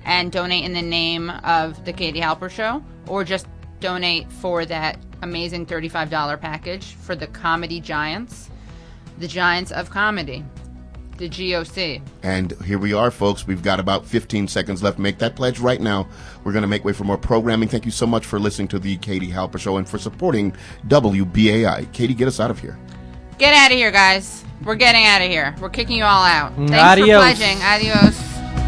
and donate in the name of the Katie Halper Show, or just donate for that amazing $35 package for the Comedy Giants, the Giants of Comedy, the GOC. And here we are, folks. We've got about 15 seconds left. Make that pledge right now. We're going to make way for more programming. Thank you so much for listening to the Katie Halper Show and for supporting WBAI. Katie, get us out of here. Get out of here, guys. We're getting out of here. We're kicking you all out. Thanks Adios. for pledging. Adios.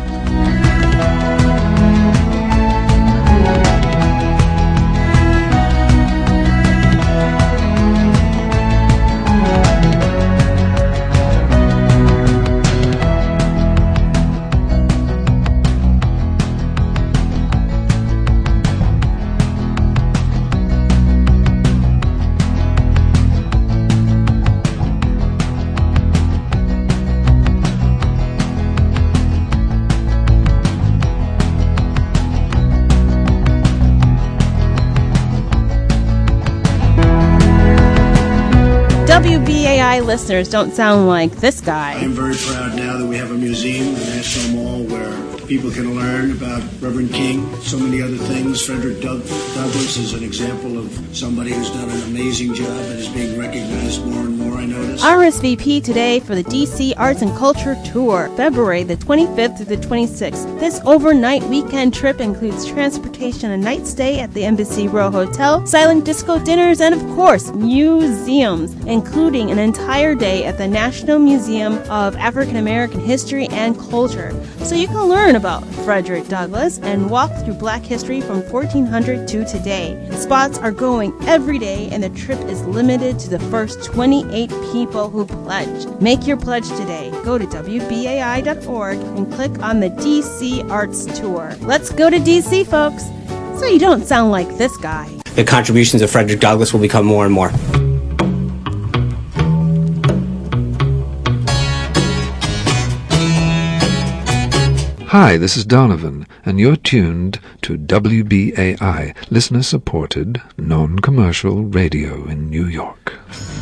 WBAI listeners don't sound like this guy. I'm very proud now that we have a museum in the National Mall where people can learn about Reverend King, so many other things. Frederick Douglass is an example of somebody who's done an amazing job and is being recognized more and more, I notice. RSVP today for the DC Arts and Culture Tour, February the 25th through the 26th. This overnight weekend trip includes transportation and night stay at the Embassy Row Hotel, silent disco dinners, and of course, museums, including an entire day at the National Museum of African American History and Culture. So you can learn about Frederick Douglass and walk through Black history from 1400 to today. Spots are going every day, and the trip is limited to the first 28 people who pledge. Make your pledge today. Go to WBAI.org and click on the DC Arts Tour. Let's go to DC, folks, so you don't sound like this guy. The contributions of Frederick Douglass will become more and more. Hi, this is Donovan, and you're tuned to WBAI, listener-supported, non-commercial radio in New York.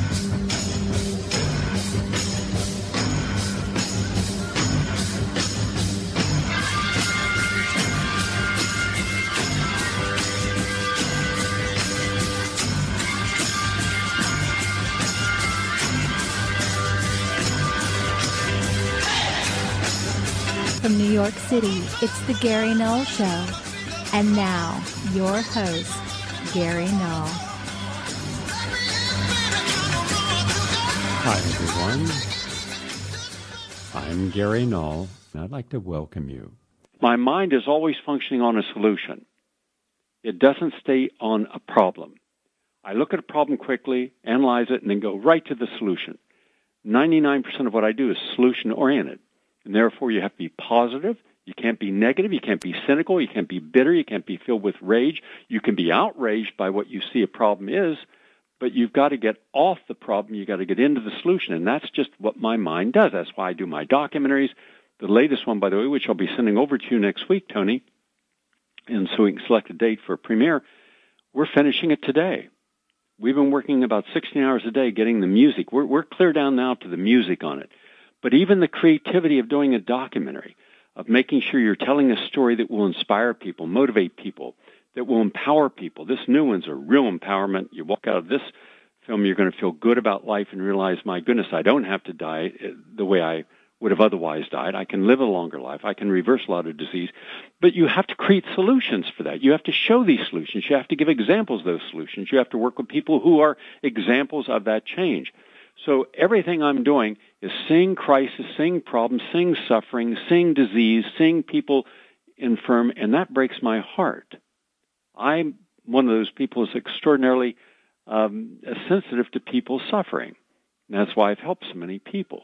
From New York City, it's the Gary Null Show. And now, your host, Gary Null. Hi, everyone. I'm Gary Null, and I'd like to welcome you. My mind is always functioning on a solution. It doesn't stay on a problem. I look at a problem quickly, analyze it, and then go right to the solution. 99% of what I do is solution-oriented. And therefore, you have to be positive. You can't be negative. You can't be cynical. You can't be bitter. You can't be filled with rage. You can be outraged by what you see a problem is, but you've got to get off the problem. You've got to get into the solution, and that's just what my mind does. That's why I do my documentaries. The latest one, by the way, which I'll be sending over to you next week, Tony, and so we can select a date for a premiere, we're finishing it today. We've been working about 16 hours a day getting the music. We're clear down now to the music on it. But even the creativity of doing a documentary, of making sure you're telling a story that will inspire people, motivate people, that will empower people. This new one's a real empowerment. You walk out of this film, you're going to feel good about life and realize, my goodness, I don't have to die the way I would have otherwise died. I can live a longer life. I can reverse a lot of disease. But you have to create solutions for that. You have to show these solutions. You have to give examples of those solutions. You have to work with people who are examples of that change. So everything I'm doing is seeing crisis, seeing problems, seeing suffering, seeing disease, seeing people infirm, and that breaks my heart. I'm one of those people who's extraordinarily sensitive to people suffering. And that's why I've helped so many people.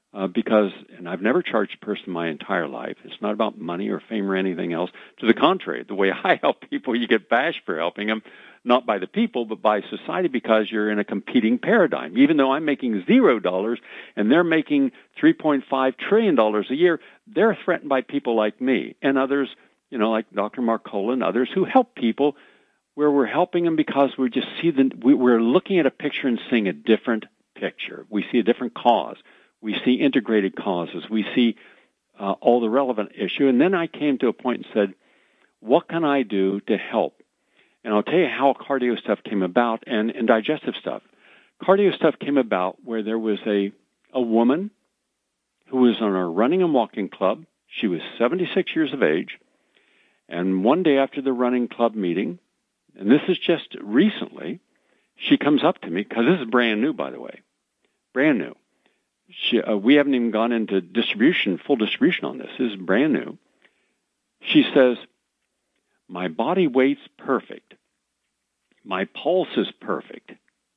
And I've never charged a person my entire life. It's not about money or fame or anything else. To the contrary, the way I help people, you get bashed for helping them, not by the people, but by society, because you're in a competing paradigm. Even though I'm making $0 and they're making $3.5 trillion a year, they're threatened by people like me and others, like Dr. Marcola and others who help people, where we're helping them because we just see we're looking at a picture and seeing a different picture. We see a different cause. We see integrated causes. We see all the relevant issue. And then I came to a point and said, what can I do to help? And I'll tell you how cardio stuff came about and digestive stuff. Cardio stuff came about where there was a woman who was on a running and walking club. She was 76 years of age. And one day after the running club meeting, and this is just recently, she comes up to me, because this is brand new, by the way, brand new. We haven't even gone into full distribution on this. This is brand new. She says, my body weight's perfect. My pulse is perfect.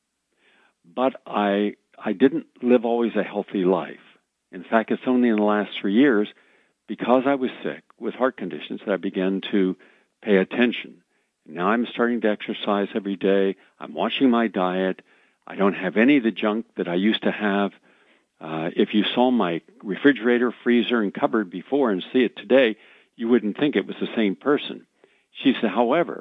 But I didn't live always a healthy life. In fact, it's only in the last 3 years, because I was sick with heart conditions, that I began to pay attention. Now I'm starting to exercise every day. I'm watching my diet. I don't have any of the junk that I used to have. If you saw my refrigerator, freezer, and cupboard before and see it today, you wouldn't think it was the same person. She said, however,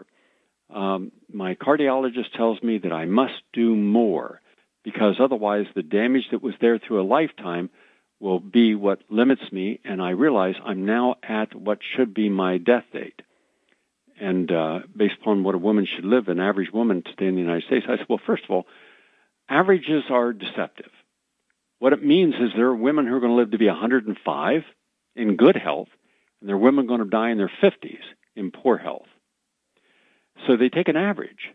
my cardiologist tells me that I must do more, because otherwise the damage that was there through a lifetime will be what limits me, and I realize I'm now at what should be my death date. And based upon what a woman should live, an average woman today in the United States, I said, well, first of all, averages are deceptive. What it means is there are women who are going to live to be 105 in good health, and there are women going to die in their 50s in poor health. So they take an average.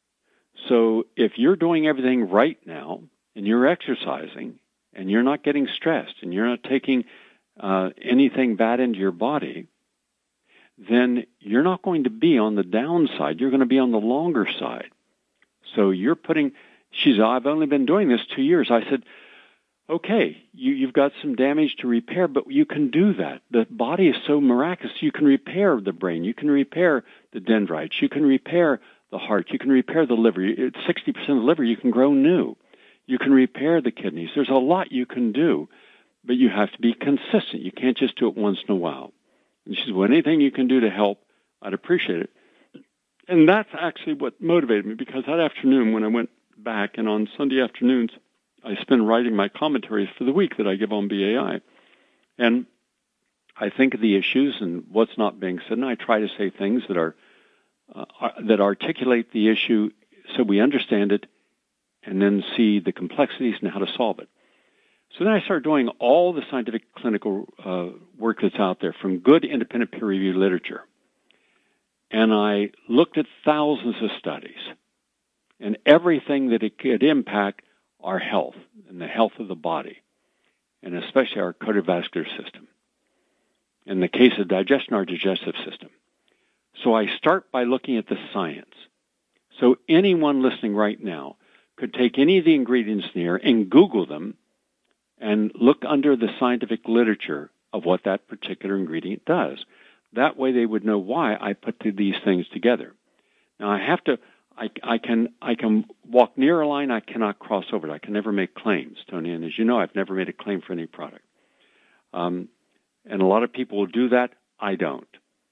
So if you're doing everything right now, and you're exercising, and you're not getting stressed, and you're not taking anything bad into your body, then you're not going to be on the downside. You're going to be on the longer side. So you're she said, I've only been doing this 2 years. I said, okay, you've got some damage to repair, but you can do that. The body is so miraculous. You can repair the brain. You can repair the dendrites. You can repair the heart. You can repair the liver. 60% of the liver you can grow new. You can repair the kidneys. There's a lot you can do, but you have to be consistent. You can't just do it once in a while. And she said, well, anything you can do to help, I'd appreciate it. And that's actually what motivated me, because that afternoon when I went back, and on Sunday afternoons, I spend writing my commentaries for the week that I give on BAI. And I think of the issues and what's not being said, and I try to say things that that articulate the issue so we understand it and then see the complexities and how to solve it. So then I started doing all the scientific clinical work that's out there from good independent peer-reviewed literature. And I looked at thousands of studies and everything that it could impact our health and the health of the body, and especially our cardiovascular system. In the case of digestion, our digestive system. So I start by looking at the science. So anyone listening right now could take any of the ingredients in here and Google them and look under the scientific literature of what that particular ingredient does. That way they would know why I put these things together. Now I can walk near a line, I cannot cross over it. I can never make claims, Tony, and as you know, I've never made a claim for any product. And a lot of people will do that. I don't.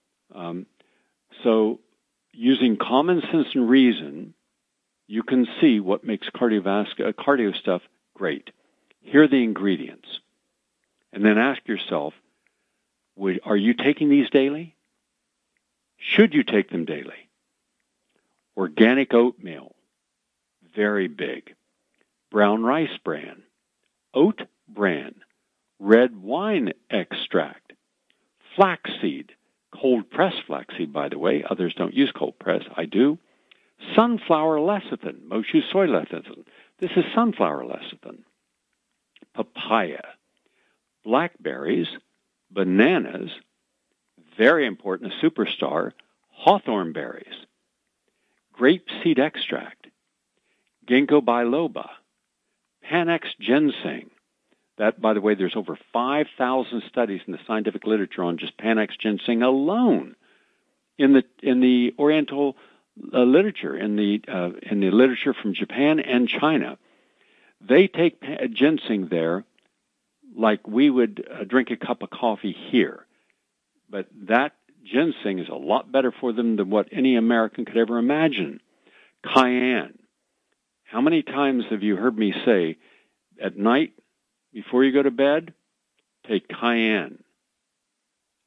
So using common sense and reason, you can see what makes cardio stuff great. Here are the ingredients. And then ask yourself, are you taking these daily? Should you take them daily? Organic oatmeal, very big. Brown rice bran, oat bran, red wine extract, flaxseed, cold pressed flaxseed, by the way. Others don't use cold press. I do. Sunflower lecithin. Most use soy lecithin. This is sunflower lecithin. Papaya, blackberries, bananas, very important, a superstar, hawthorn berries, grape seed extract, ginkgo biloba, Panax ginseng. That, by the way, there's over 5,000 studies in the scientific literature on just Panax ginseng alone. In the Oriental literature, in the literature from Japan and China, they take ginseng there like we would drink a cup of coffee here. But that ginseng is a lot better for them than what any American could ever imagine. Cayenne. How many times have you heard me say, at night, before you go to bed, take cayenne.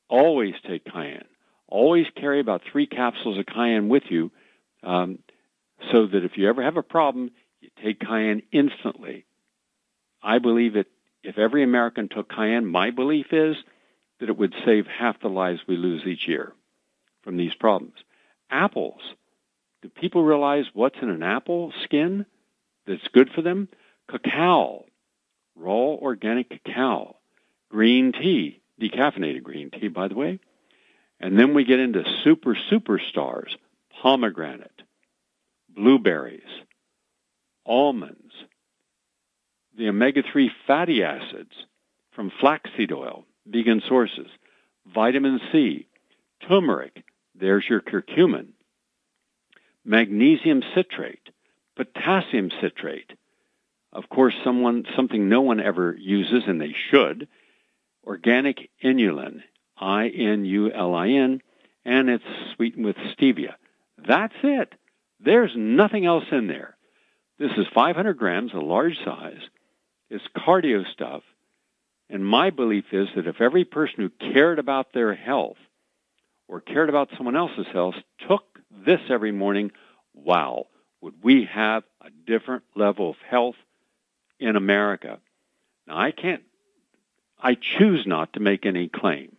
always take cayenne. Always carry about 3 capsules of cayenne with you, so that if you ever have a problem, you take cayenne instantly. I believe that if every American took cayenne, my belief is that it would save half the lives we lose each year from these problems. Apples. Do people realize what's in an apple skin that's good for them? Cacao, raw organic cacao, green tea, decaffeinated green tea, by the way. And then we get into superstars, pomegranate, blueberries, almonds, the omega-3 fatty acids from flaxseed oil, vegan sources, vitamin C, turmeric, there's your curcumin, magnesium citrate, potassium citrate, of course something no one ever uses, and they should, organic inulin, INULIN, and it's sweetened with stevia. That's it. There's nothing else in there. This is 500 grams, a large size. It's cardio stuff. And my belief is that if every person who cared about their health or cared about someone else's health took this every morning, wow, would we have a different level of health in America. Now, I choose not to make any claim.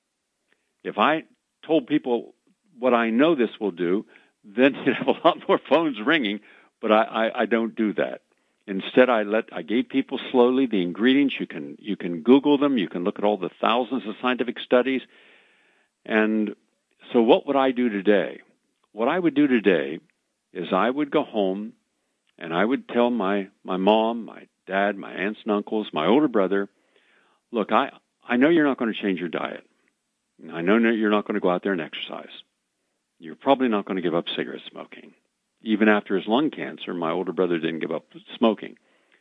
If I told people what I know this will do, then you'd have a lot more phones ringing, but I don't do that. Instead, I gave people slowly the ingredients. You can Google them. You can look at all the thousands of scientific studies. And so what would I do today? What I would do today is I would go home and I would tell my mom, my dad, my aunts and uncles, my older brother, look, I know you're not going to change your diet. I know you're not going to go out there and exercise. You're probably not going to give up cigarette smoking. Even after his lung cancer, my older brother didn't give up smoking.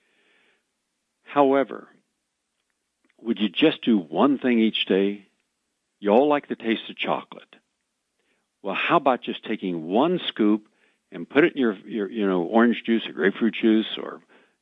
However, would you just do one thing each day? You all like the taste of chocolate. Well, how about just taking one scoop and put it in your orange juice or grapefruit juice, or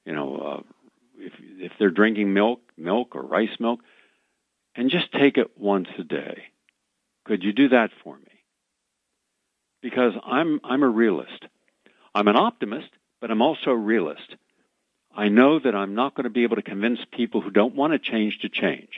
if they're drinking milk or rice milk, and just take it once a day. Could you do that for me? Because I'm a realist. I'm an optimist, but I'm also a realist. I know that I'm not going to be able to convince people who don't want to change.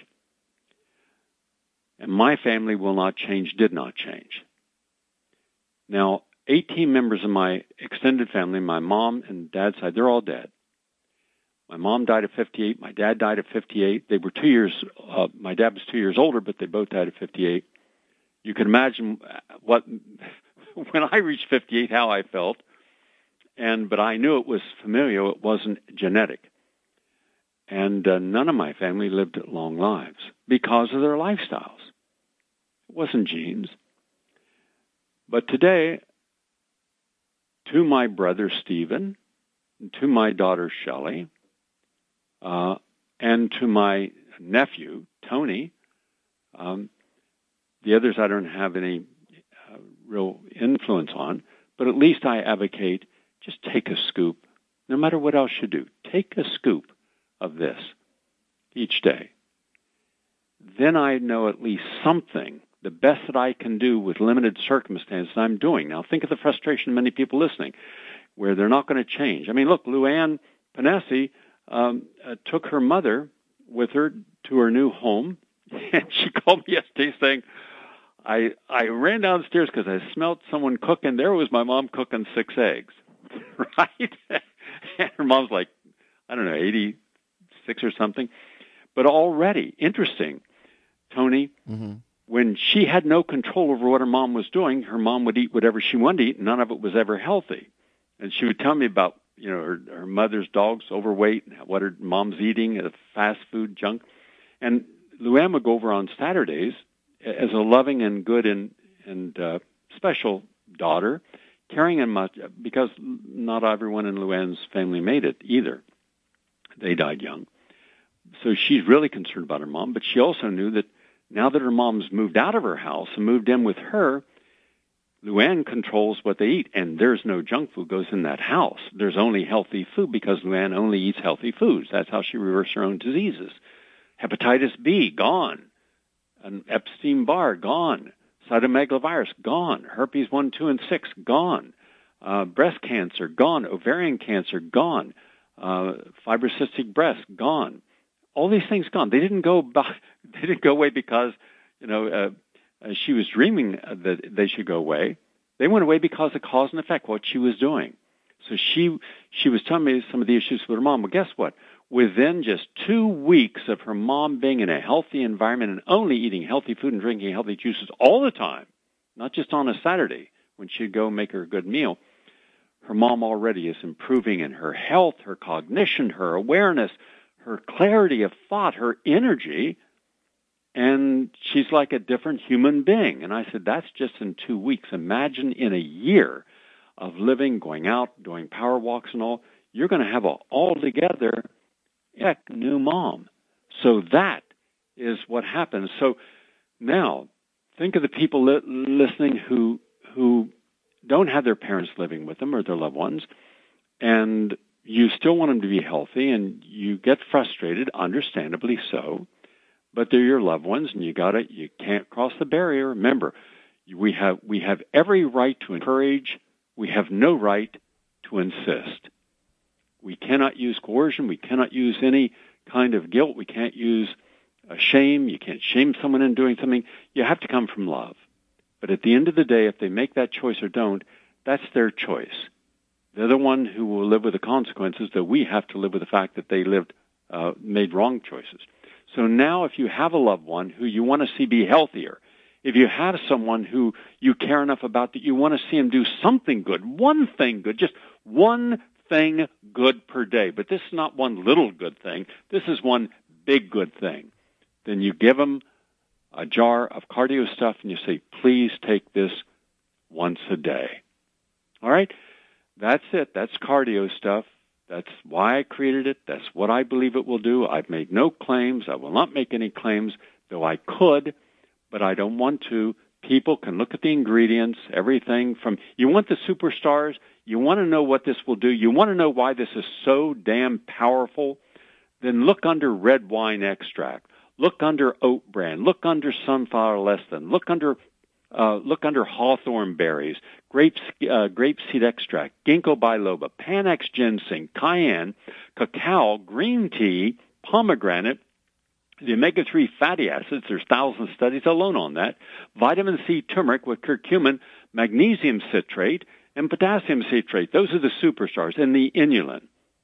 And my family will not change, did not change. Now, 18 members of my extended family, my mom and dad's side, they're all dead. My mom died at 58. My dad died at 58. They were 2 years, my dad was 2 years older, but they both died at 58. You can imagine when I reached 58, how I felt. But I knew it was familial. It wasn't genetic. And none of my family lived long lives because of their lifestyles. It wasn't genes. But today, to my brother Stephen, and to my daughter Shelley, and to my nephew Tony, the others I don't have any real influence on, but at least I advocate just take a scoop, no matter what else you do. Take a scoop of this each day. Then I know at least something, the best that I can do with limited circumstances I'm doing. Now think of the frustration of many people listening, where they're not going to change. I mean, look, Luann Panesi took her mother with her to her new home, and she called me yesterday saying, I ran downstairs because I smelled someone cooking. There was my mom cooking 6 eggs, right? And her mom's like, I don't know, 86 or something. But already, interesting, Tony, when she had no control over what her mom was doing, her mom would eat whatever she wanted to eat, and none of it was ever healthy. And she would tell me about, her mother's dog's overweight and what her mom's eating, fast food junk. And Luann would go over on Saturdays as a loving and good and special daughter, caring and much, because not everyone in Luann's family made it either. They died young. So she's really concerned about her mom, but she also knew that now that her mom's moved out of her house and moved in with her, Luann controls what they eat, and there's no junk food goes in that house. There's only healthy food because Luann only eats healthy foods. That's how she reverses her own diseases. Hepatitis B, gone. An Epstein-Barr, gone. Cytomegalovirus, gone. Herpes 1, 2, and 6, gone. Breast cancer, gone. Ovarian cancer, gone. Fibrocystic breast, gone. All these things gone. They didn't go away because, she was dreaming that they should go away. They went away because of cause and effect, what she was doing. So she was telling me some of the issues with her mom. Well, guess what? Within just 2 weeks of her mom being in a healthy environment and only eating healthy food and drinking healthy juices all the time, not just on a Saturday when she'd go make her a good meal, her mom already is improving in her health, her cognition, her awareness, her clarity of thought, her energy, and she's like a different human being. And I said, that's just in 2 weeks. Imagine in a year of living, going out, doing power walks and all, you're going to have an altogether new mom. So that is what happens. So now, think of the people listening who don't have their parents living with them or their loved ones, and you still want them to be healthy, and you get frustrated, understandably so, but they're your loved ones, and you can't cross the barrier. Remember, we have every right to encourage. We have no right to insist. We cannot use coercion. We cannot use any kind of guilt. We can't use shame. You can't shame someone in doing something. You have to come from love. But at the end of the day, if they make that choice or don't, that's their choice. They're the one who will live with the consequences, that we have to live with the fact that they made wrong choices. So now if you have a loved one who you want to see be healthier, if you have someone who you care enough about that you want to see him do something good, one thing good, just one thing good per day, but this is not one little good thing, this is one big good thing, then you give him a jar of cardio stuff and you say, please take this once a day. All right? That's it. That's cardio stuff. That's why I created it. That's what I believe it will do. I've made no claims. I will not make any claims, though I could, but I don't want to. People can look at the ingredients, everything from, you want the superstars, you want to know what this will do, you want to know why this is so damn powerful, then look under red wine extract, look under oat bran, look under sunflower lecithin, look under hawthorn berries, grapeseed extract, ginkgo biloba, Panax ginseng, cayenne, cacao, green tea, pomegranate, the omega-3 fatty acids, there's thousands of studies alone on that, vitamin C turmeric with curcumin, magnesium citrate, and potassium citrate. Those are the superstars, and the inulin.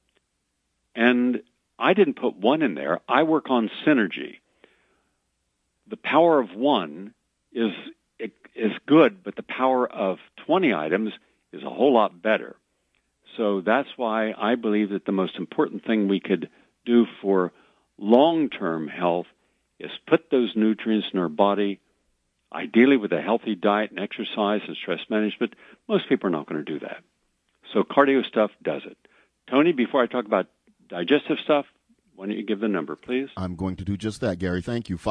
And I didn't put one in there. I work on synergy. The power of one is good, but the power of 20 items is a whole lot better. So that's why I believe that the most important thing we could do for long-term health is put those nutrients in our body, ideally with a healthy diet and exercise and stress management. Most people are not going to do that. So cardio stuff does it. Tony, before I talk about digestive stuff, why don't you give the number, please? I'm going to do just that, Gary. Thank you.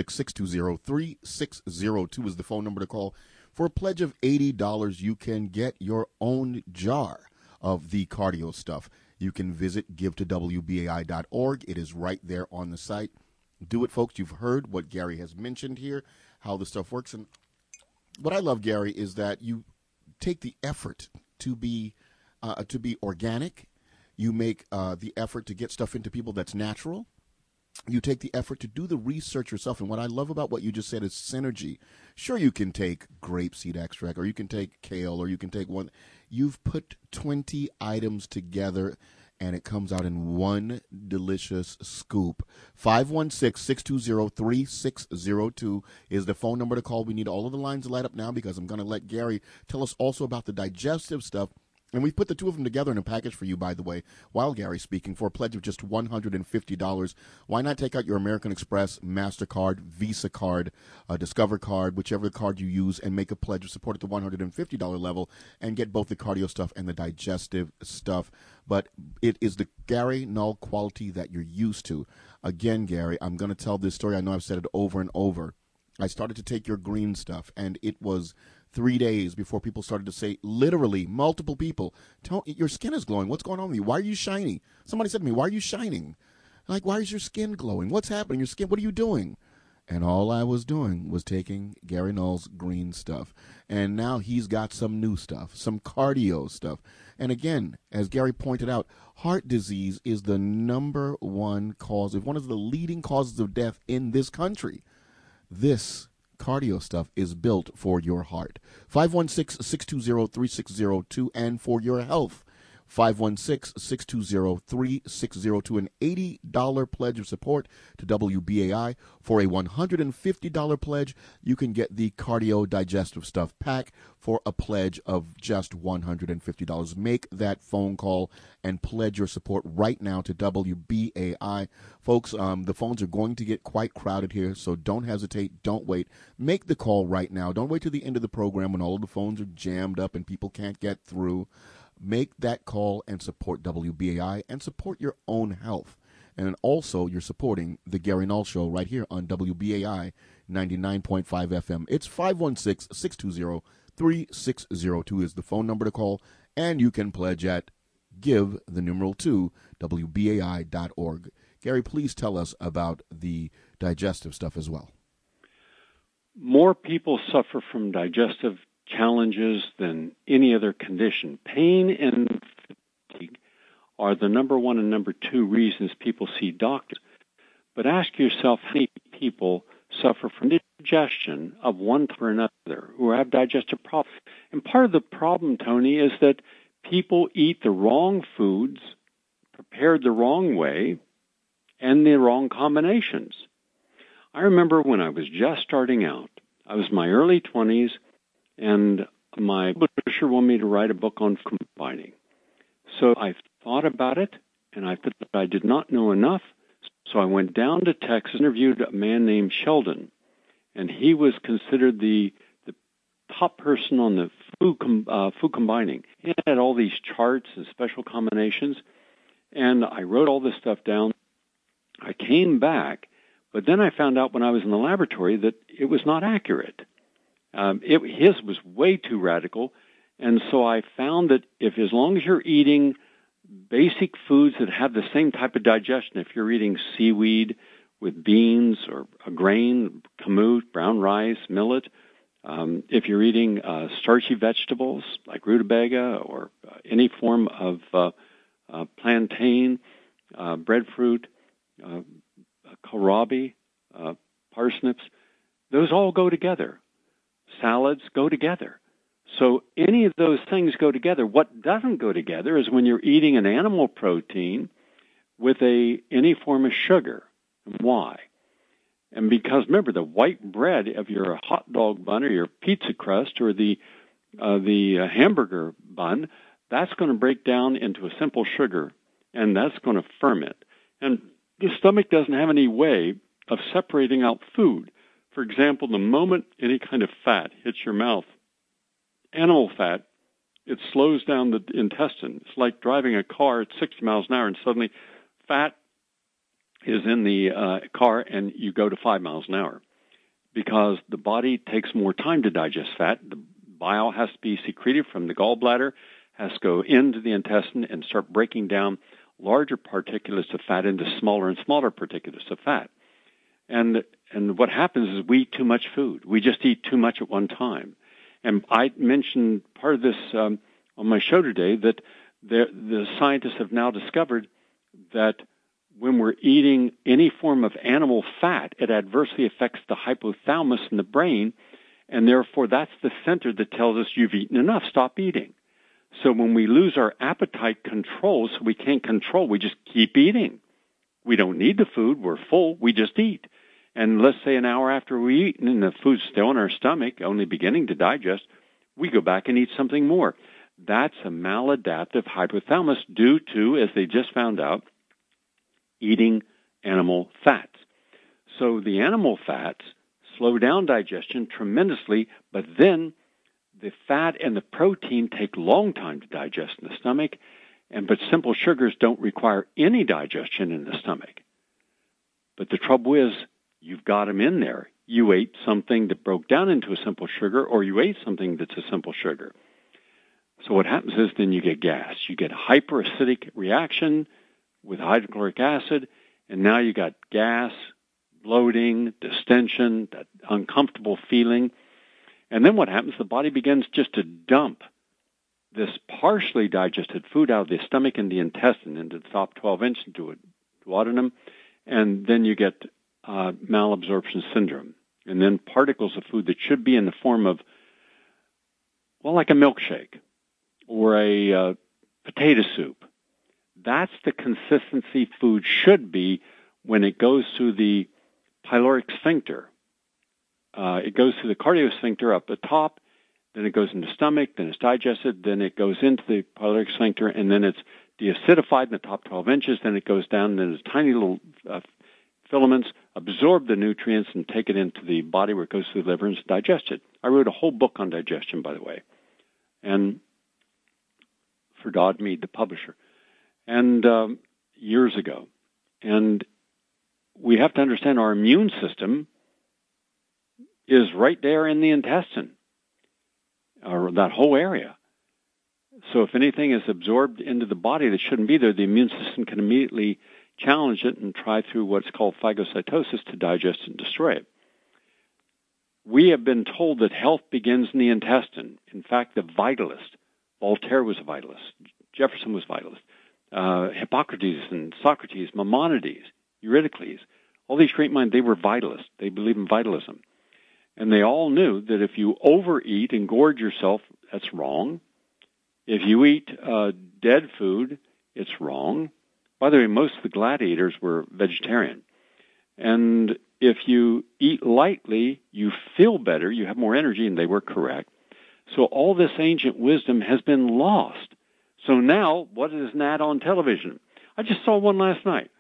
516-620-3602 is the phone number to call. For a pledge of $80, you can get your own jar of the cardio stuff. You can visit givetowbai.org. It is right there on the site. Do it, folks. You've heard what Gary has mentioned here, how the stuff works. And what I love, Gary, is that you take the effort to be organic. You make the effort to get stuff into people that's natural. You take the effort to do the research yourself. And what I love about what you just said is synergy. Sure, you can take grapeseed extract, or you can take kale, or you can take one. You've put 20 items together, and it comes out in one delicious scoop. 516-620-3602 is the phone number to call. We need all of the lines to light up now because I'm going to let Gary tell us also about the digestive stuff. And we've put the two of them together in a package for you, by the way, while Gary's speaking, for a pledge of just $150. Why not take out your American Express, MasterCard, Visa card, Discover card, whichever card you use, and make a pledge of support at the $150 level and get both the cardio stuff and the digestive stuff. But it is the Gary Null quality that you're used to. Again, Gary, I'm going to tell this story. I know I've said it over and over. I started to take your green stuff, and it was 3 days before people started to say, literally, multiple people, your skin is glowing. What's going on with you? Why are you shiny? Somebody said to me, why are you shining? Like, why is your skin glowing? What's happening? Your skin, what are you doing? And all I was doing was taking Gary Null's green stuff. And now he's got some new stuff, some cardio stuff. And again, as Gary pointed out, heart disease is the number one cause, one of the leading causes of death in this country. This cardio stuff is built for your heart. 516-620-3602 and for your health. 516-620-3602, an $80 pledge of support to WBAI. For a $150 pledge, you can get the Cardio Digestive Stuff Pack for a pledge of just $150. Make that phone call and pledge your support right now to WBAI. Folks, the phones are going to get quite crowded here, so don't hesitate, don't wait. Make the call right now. Don't wait till the end of the program when all of the phones are jammed up and people can't get through. Make that call and support WBAI and support your own health. And also, you're supporting the Gary Null Show right here on WBAI 99.5 FM. It's 516-620-3602 is the phone number to call, and you can pledge at give2WBAI.org. Gary, please tell us about the digestive stuff as well. More people suffer from digestive challenges than any other condition. Pain and fatigue are the number one and number two reasons people see doctors. But ask yourself how many people suffer from indigestion of one type or another, who have digestive problems. And part of the problem, Tony, is that people eat the wrong foods, prepared the wrong way, and the wrong combinations. I remember when I was just starting out, I was in my early 20s, and my publisher wanted me to write a book on combining. So I thought about it, and I thought that I did not know enough. So I went down to Texas, interviewed a man named Sheldon, and he was considered the top person on the food combining. He had all these charts and special combinations, and I wrote all this stuff down. I came back, but then I found out when I was in the laboratory that it was not accurate. His was way too radical, and so I found that as long as you're eating basic foods that have the same type of digestion, if you're eating seaweed with beans or a grain, kamut, brown rice, millet, if you're eating starchy vegetables like rutabaga or any form of plantain, breadfruit, kohlrabi, parsnips, those all go together. Salads go together. So any of those things go together. What doesn't go together is when you're eating an animal protein with any form of sugar. Why? And because, remember, the white bread of your hot dog bun or your pizza crust or the hamburger bun, that's going to break down into a simple sugar, and that's going to ferment. And the stomach doesn't have any way of separating out food. For example, the moment any kind of fat hits your mouth, animal fat, it slows down the intestine. It's like driving a car at 60 miles an hour and suddenly fat is in the car and you go to 5 miles an hour because the body takes more time to digest fat. The bile has to be secreted from the gallbladder, has to go into the intestine and start breaking down larger particulates of fat into smaller and smaller particulates of fat. And what happens is we eat too much food. We just eat too much at one time. And I mentioned part of this on my show today that the scientists have now discovered that when we're eating any form of animal fat, it adversely affects the hypothalamus in the brain, and therefore that's the center that tells us you've eaten enough, stop eating. So when we lose our appetite control, so we can't control, we just keep eating. We don't need the food, we're full, we just eat. And let's say an hour after we eat and the food's still in our stomach, only beginning to digest, we go back and eat something more. That's a maladaptive hypothalamus due to, as they just found out, eating animal fats. So the animal fats slow down digestion tremendously, but then the fat and the protein take a long time to digest in the stomach, but simple sugars don't require any digestion in the stomach. But the trouble is, you've got them in there. You ate something that broke down into a simple sugar, or you ate something that's a simple sugar. So what happens is then you get gas. You get hyperacidic reaction with hydrochloric acid, and now you got gas, bloating, distension, that uncomfortable feeling. And then what happens? The body begins just to dump this partially digested food out of the stomach and the intestine into the top 12 inches into a duodenum, and then you get malabsorption syndrome. And then particles of food that should be in the form of, well, like a milkshake or a potato soup. That's the consistency food should be when it goes through the pyloric sphincter. It goes through the cardiоспhincter up the top, then it goes into the stomach, then it's digested, then it goes into the pyloric sphincter, and then it's deacidified in the top 12 inches, then it goes down, and then its tiny little filaments absorb the nutrients and take it into the body where it goes through the liver and is digested. I wrote a whole book on digestion, by the way, and for Dodd Mead, the publisher, and years ago. And we have to understand our immune system is right there in the intestine, or that whole area. So if anything is absorbed into the body that shouldn't be there, the immune system can immediately challenge it and try through what's called phagocytosis to digest and destroy it. We have been told that health begins in the intestine. In fact, the vitalist, Voltaire was a vitalist, Jefferson was vitalist, Hippocrates and Socrates, Maimonides, Eurydice, all these great minds, they were vitalists. They believed in vitalism. And they all knew that if you overeat and gorge yourself, that's wrong. If you eat dead food, it's wrong. By the way, most of the gladiators were vegetarian. And if you eat lightly, you feel better, you have more energy, and they were correct. So all this ancient wisdom has been lost. So now, what is an ad on television? I just saw one last night.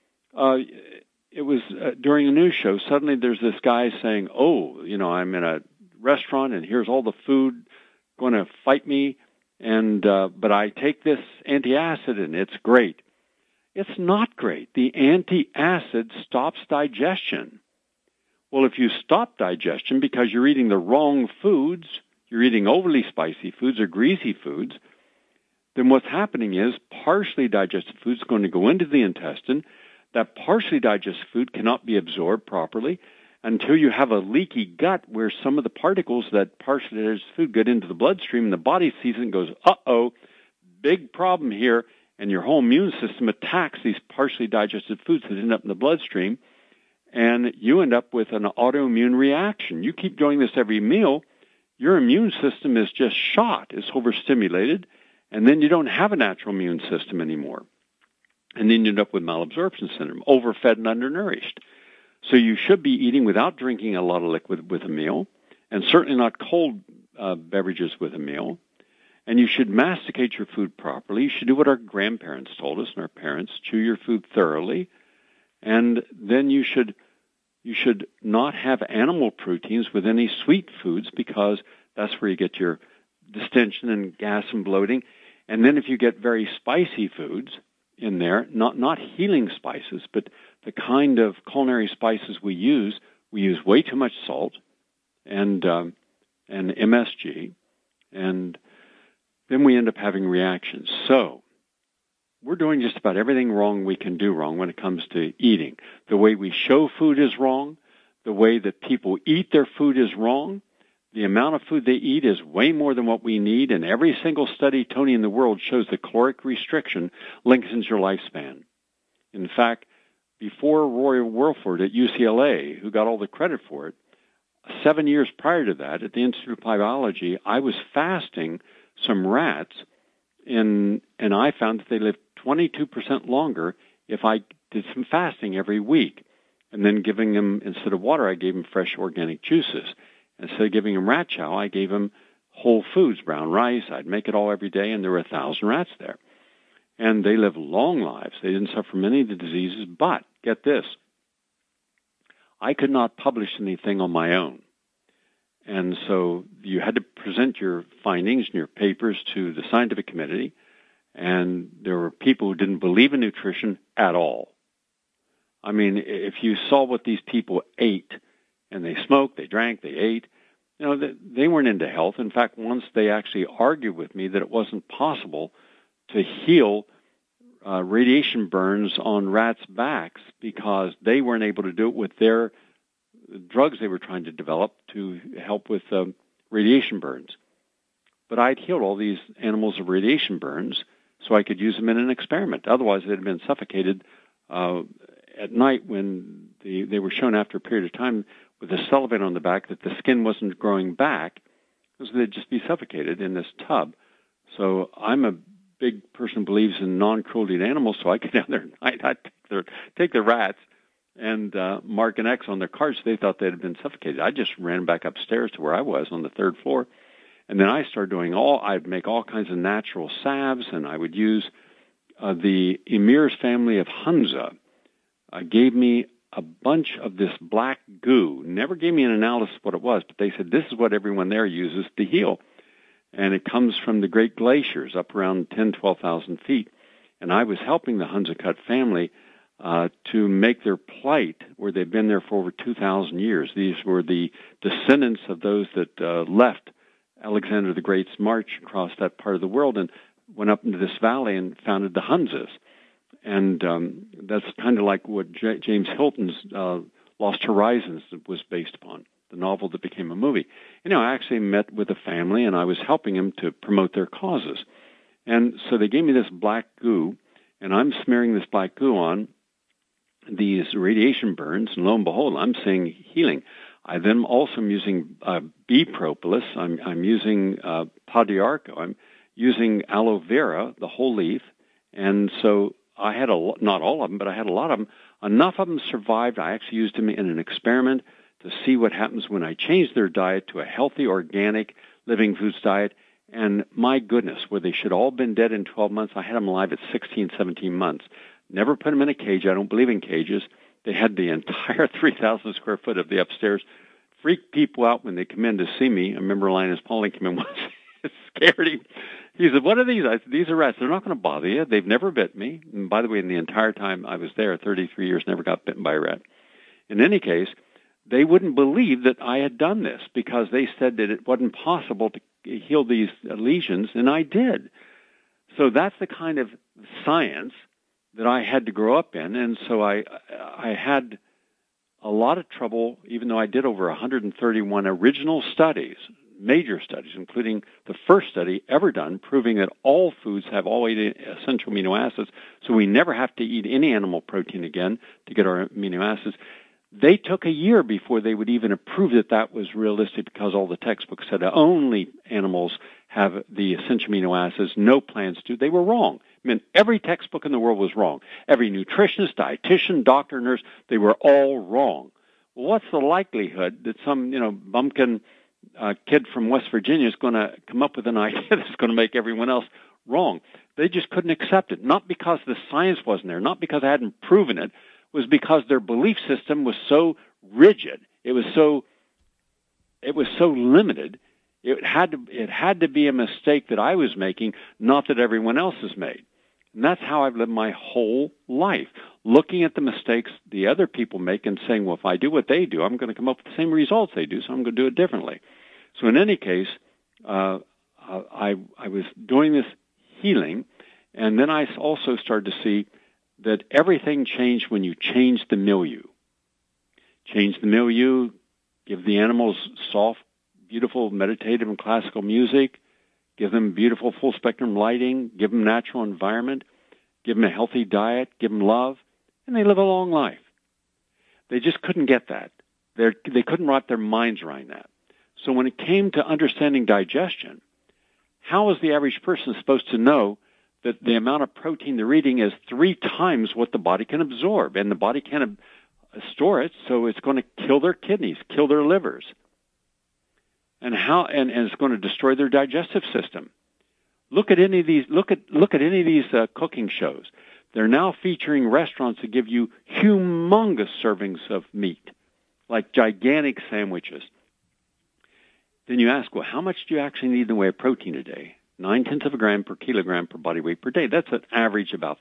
It was during a news show. Suddenly there's this guy saying, I'm in a restaurant, and here's all the food going to fight me, and but I take this antacid, and it's great. It's not great. The antacid stops digestion. Well, if you stop digestion because you're eating the wrong foods, you're eating overly spicy foods or greasy foods, then what's happening is partially digested food is going to go into the intestine. That partially digested food cannot be absorbed properly until you have a leaky gut where some of the particles that partially digested food get into the bloodstream, and the body sees it and goes, uh-oh, big problem here. And your whole immune system attacks these partially digested foods that end up in the bloodstream, and you end up with an autoimmune reaction. You keep doing this every meal, your immune system is just shot, it's overstimulated, and then you don't have a natural immune system anymore. And then you end up with malabsorption syndrome, overfed and undernourished. So you should be eating without drinking a lot of liquid with a meal, and certainly not cold beverages with a meal. And you should masticate your food properly. You should do what our grandparents told us and our parents, chew your food thoroughly. And then you should not have animal proteins with any sweet foods, because that's where you get your distension and gas and bloating. And then if you get very spicy foods in there, not healing spices, but the kind of culinary spices we use way too much salt and MSG, and then we end up having reactions. So we're doing just about everything wrong we can do wrong when it comes to eating. The way we show food is wrong. The way that people eat their food is wrong. The amount of food they eat is way more than what we need, and every single study, Tony, in the world shows the caloric restriction lengthens your lifespan. In fact, before Roy Wilford at UCLA, who got all the credit for it, 7 years prior to that, at the Institute of Biology, I was fasting some rats, and I found that they lived 22% longer if I did some fasting every week. And then giving them, instead of water, I gave them fresh organic juices. Instead of giving them rat chow, I gave them whole foods, brown rice. I'd make it all every day, and there were 1,000 rats there. And they lived long lives. They didn't suffer from any of the diseases, but get this, I could not publish anything on my own. And so you had to present your findings and your papers to the scientific committee, and there were people who didn't believe in nutrition at all. I mean, if you saw what these people ate, and they smoked, they drank, they ate, they weren't into health. In fact, once they actually argued with me that it wasn't possible to heal radiation burns on rats' backs because they weren't able to do it with their drugs they were trying to develop to help with radiation burns. But I'd healed all these animals of radiation burns so I could use them in an experiment. Otherwise, they'd have been suffocated at night when they were shown after a period of time with a salivate on the back that the skin wasn't growing back, because they'd just be suffocated in this tub. So I'm a big person who believes in non-cruelty to animals, so I get down there at night, I'd take the rats and mark an X on their cards. They thought they'd been suffocated. I just ran back upstairs to where I was on the third floor, and then I started doing I'd make all kinds of natural salves, and I would use the Emir's family of Hunza gave me a bunch of this black goo. Never gave me an analysis of what it was, but they said this is what everyone there uses to heal. And it comes from the great glaciers up around 10,000, 12,000 feet. And I was helping the Hunza-Kut family to make their plight, where they've been there for over 2,000 years. These were the descendants of those that left Alexander the Great's march across that part of the world and went up into this valley and founded the Hunzas. And that's kind of like what James Hilton's Lost Horizons was based upon, the novel that became a movie. I actually met with a family, and I was helping them to promote their causes. And so they gave me this black goo, and I'm smearing this black goo on these radiation burns, and lo and behold, I'm seeing healing. I then also am using bee propolis. I'm using Padiarco. I'm using aloe vera, the whole leaf. And so I had not all of them, but I had a lot of them. Enough of them survived. I actually used them in an experiment to see what happens when I change their diet to a healthy, organic, living foods diet. And my goodness, where they should all have been dead in 12 months, I had them alive at 16, 17 months. Never put them in a cage. I don't believe in cages. They had the entire 3,000 square foot of the upstairs. Freak people out when they come in to see me. I remember Linus Pauling came in once. It scared him. He said, "What are these?" I said, "These are rats. They're not going to bother you. They've never bit me." And by the way, in the entire time I was there, 33 years, never got bitten by a rat. In any case, they wouldn't believe that I had done this because they said that it wasn't possible to heal these lesions, and I did. So that's the kind of science that I had to grow up in, and so I had a lot of trouble, even though I did over 131 original studies, major studies, including the first study ever done, proving that all foods have all 8 essential amino acids, so we never have to eat any animal protein again to get our amino acids. They took a year before they would even approve that that was realistic because all the textbooks said only animals have the essential amino acids, no plants do. They were wrong. I mean, every textbook in the world was wrong. Every nutritionist, dietitian, doctor, nurse, they were all wrong. Well, what's the likelihood that some, bumpkin kid from West Virginia is going to come up with an idea that's going to make everyone else wrong? They just couldn't accept it, not because the science wasn't there, not because I hadn't proven it, was because their belief system was so rigid. It was so limited. It had to be a mistake that I was making, not that everyone else has made. And that's how I've lived my whole life, looking at the mistakes the other people make and saying, well, if I do what they do, I'm going to come up with the same results they do, so I'm going to do it differently. So in any case, I was doing this healing, and then I also started to see that everything changed when you change the milieu. Change the milieu, give the animals soft, beautiful, meditative and classical music, give them beautiful full-spectrum lighting, give them natural environment, give them a healthy diet, give them love, and they live a long life. They just couldn't get that. They couldn't wrap their minds around that. So when it came to understanding digestion, how is the average person supposed to know that the amount of protein they're eating is 3 times what the body can absorb, and the body can't store it, so it's going to kill their kidneys, kill their livers, and it's going to destroy their digestive system. Look at any of these. Look at any of these cooking shows. They're now featuring restaurants that give you humongous servings of meat, like gigantic sandwiches. Then you ask, well, how much do you actually need in the way of protein a day? 0.9 grams per kilogram per body weight per day. That's an average about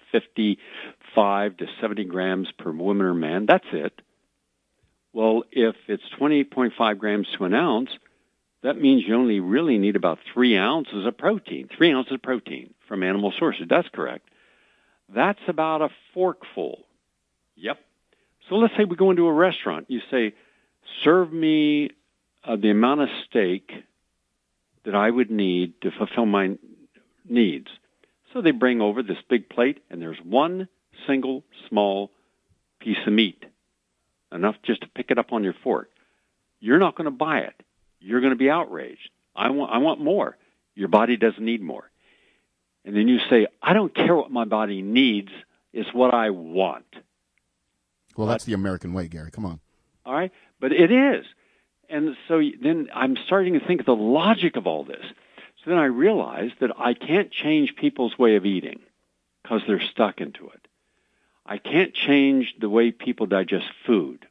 55 to 70 grams per woman or man. That's it. Well, if it's 20.5 grams to an ounce, that means you only really need about 3 ounces of protein. 3 ounces of protein from animal sources. That's correct. That's about a forkful. Yep. So let's say we go into a restaurant. You say, serve me the amount of steak that I would need to fulfill my needs. So they bring over this big plate, and there's one single small piece of meat, enough just to pick it up on your fork. You're not going to buy it. You're going to be outraged. I want more. Your body doesn't need more. And then you say, I don't care what my body needs. It's what I want. Well, that's the American way, Gary. Come on. All right? But it is. And so then I'm starting to think of the logic of all this. So then I realized that I can't change people's way of eating because they're stuck into it. I can't change the way people digest food.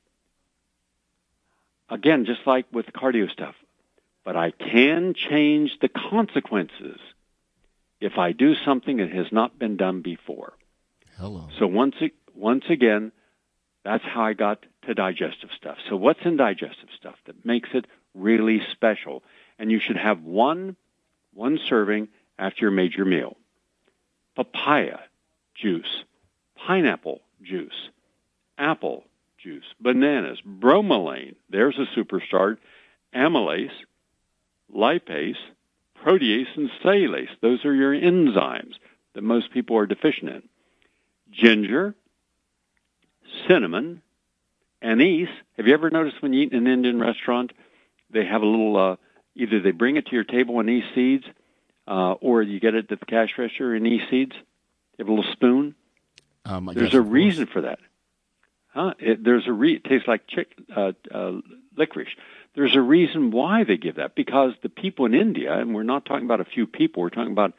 Again, just like with cardio stuff. But I can change the consequences if I do something that has not been done before. Hello. So once again, that's how I got to digestive stuff. So what's in digestive stuff that makes it really special? And you should have one serving after your major meal. Papaya juice, pineapple juice, apple juice, bananas, bromelain, there's a superstar, amylase, lipase, protease, and cellulase. Those are your enzymes that most people are deficient in. Ginger, cinnamon, anise. Have you ever noticed when you eat in an Indian restaurant, they have a little, either they bring it to your table anise seeds, or you get it at the cash register anise seeds? You have a little spoon? There's a reason for that. It tastes like licorice. There's a reason why they give that, because the people in India, and we're not talking about a few people, we're talking about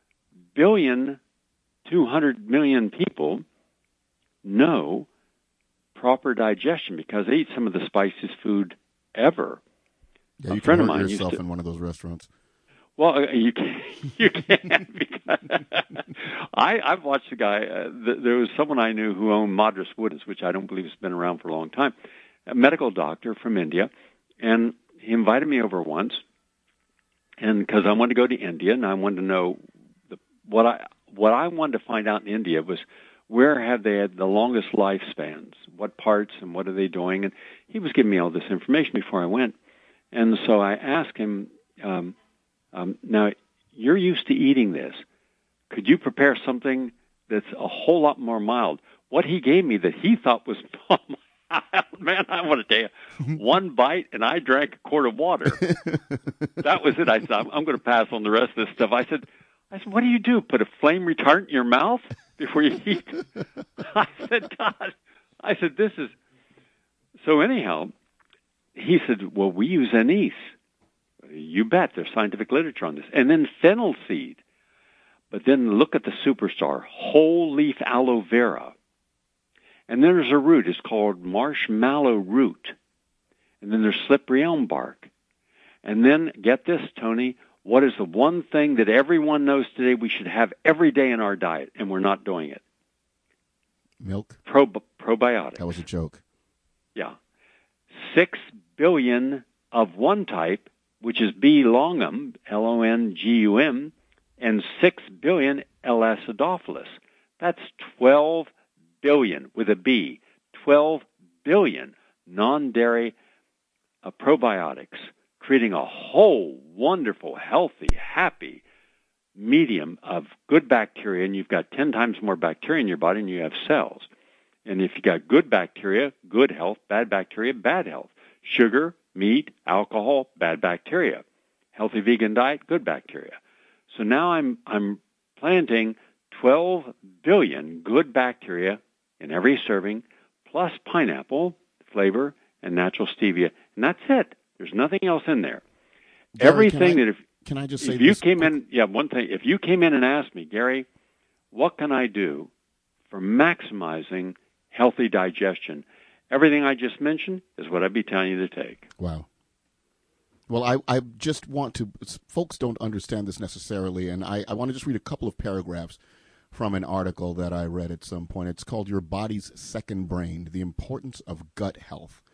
200 million people, know proper digestion because they eat some of the spiciest food ever. Yeah, you can hurt yourself in one of those restaurants. Well, you can because I've watched a guy. There was someone I knew who owned Madras Woods, which I don't believe has been around for a long time, a medical doctor from India, and he invited me over once, and because I wanted to go to India and I wanted to know what I wanted to find out in India was where have they had the longest lifespans, what parts and what are they doing, and he was giving me all this information before I went, and so I asked him. Now, you're used to eating this. Could you prepare something that's a whole lot more mild? What he gave me that he thought was mild, man, I want to tell you, one bite and I drank a quart of water. That was it. I said, I'm going to pass on the rest of this stuff. I said, what do you do? Put a flame retardant in your mouth before you eat? I said, God. I said, this is... So anyhow, he said, well, we use anise. You bet. There's scientific literature on this. And then fennel seed. But then look at the superstar, whole leaf aloe vera. And then there's a root. It's called marshmallow root. And then there's slippery elm bark. And then, get this, Tony, what is the one thing that everyone knows today we should have every day in our diet, and we're not doing it? Milk? Probiotics. That was a joke. Yeah. 6 billion of one type, which is B. longum, Longum, and 6 billion L. acidophilus. That's 12 billion with a B. 12 billion non-dairy probiotics, creating a whole wonderful, healthy, happy medium of good bacteria, and you've got 10 times more bacteria in your body than you have cells. And if you got good bacteria, good health, bad bacteria, bad health. Sugar, meat, alcohol, bad bacteria. Healthy vegan diet, good bacteria. So now I'm planting 12 billion good bacteria in every serving, plus pineapple flavor and natural stevia, and that's it. There's nothing else in there. Gary, Everything can I just say if you this? came in, one thing. If you came in and asked me, Gary, what can I do for maximizing healthy digestion? Everything I just mentioned is what I'd be telling you to take. Wow. Well, I just want to, folks don't understand this necessarily, and I want to just read a couple of paragraphs from an article that I read at some point. It's called Your Body's Second Brain, The Importance of Gut Health.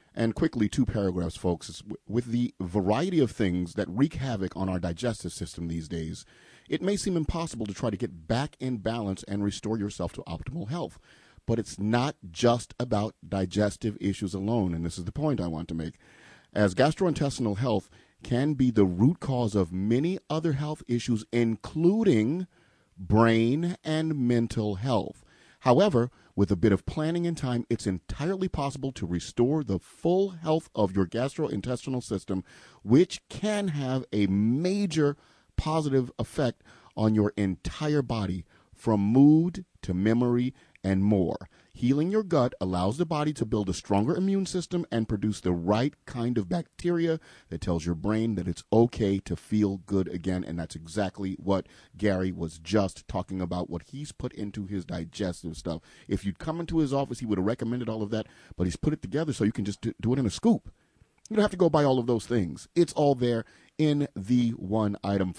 And quickly, 2 paragraphs, folks. With the variety of things that wreak havoc on our digestive system these days, it may seem impossible to try to get back in balance and restore yourself to optimal health. But it's not just about digestive issues alone, and this is the point I want to make. As gastrointestinal health can be the root cause of many other health issues, including brain and mental health. However, with a bit of planning and time, it's entirely possible to restore the full health of your gastrointestinal system, which can have a major positive effect on your entire body, from mood to memory and more. Healing your gut allows the body to build a stronger immune system and produce the right kind of bacteria that tells your brain that it's okay to feel good again. And that's exactly what Gary was just talking about, what he's put into his digestive stuff. If you'd come into his office, he would have recommended all of that, but he's put it together so you can just do it in a scoop. You don't have to go buy all of those things. It's all there in the one item.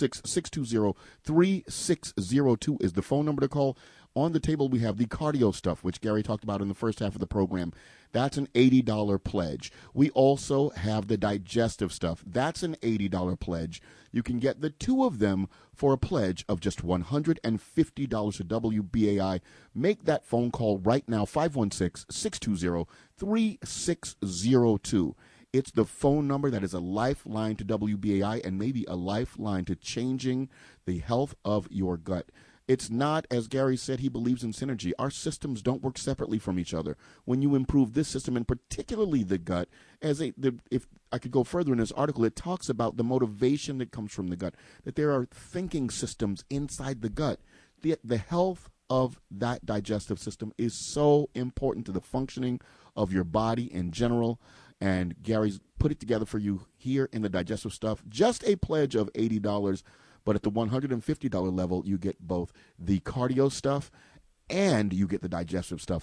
516-620-3602 is the phone number to call. On the table, we have the cardio stuff, which Gary talked about in the first half of the program. That's an $80 pledge. We also have the digestive stuff. That's an $80 pledge. You can get the 2 of them for a pledge of just $150 to WBAI. Make that phone call right now, 516-620-3602. It's the phone number that is a lifeline to WBAI and maybe a lifeline to changing the health of your gut. It's not, as Gary said, he believes in synergy. Our systems don't work separately from each other. When you improve this system, and particularly the gut, if I could go further in this article, it talks about the motivation that comes from the gut, that there are thinking systems inside the gut. The health of that digestive system is so important to the functioning of your body in general. And Gary's put it together for you here in the digestive stuff. Just a pledge of $80. But at the $150 level, you get both the cardio stuff and you get the digestive stuff.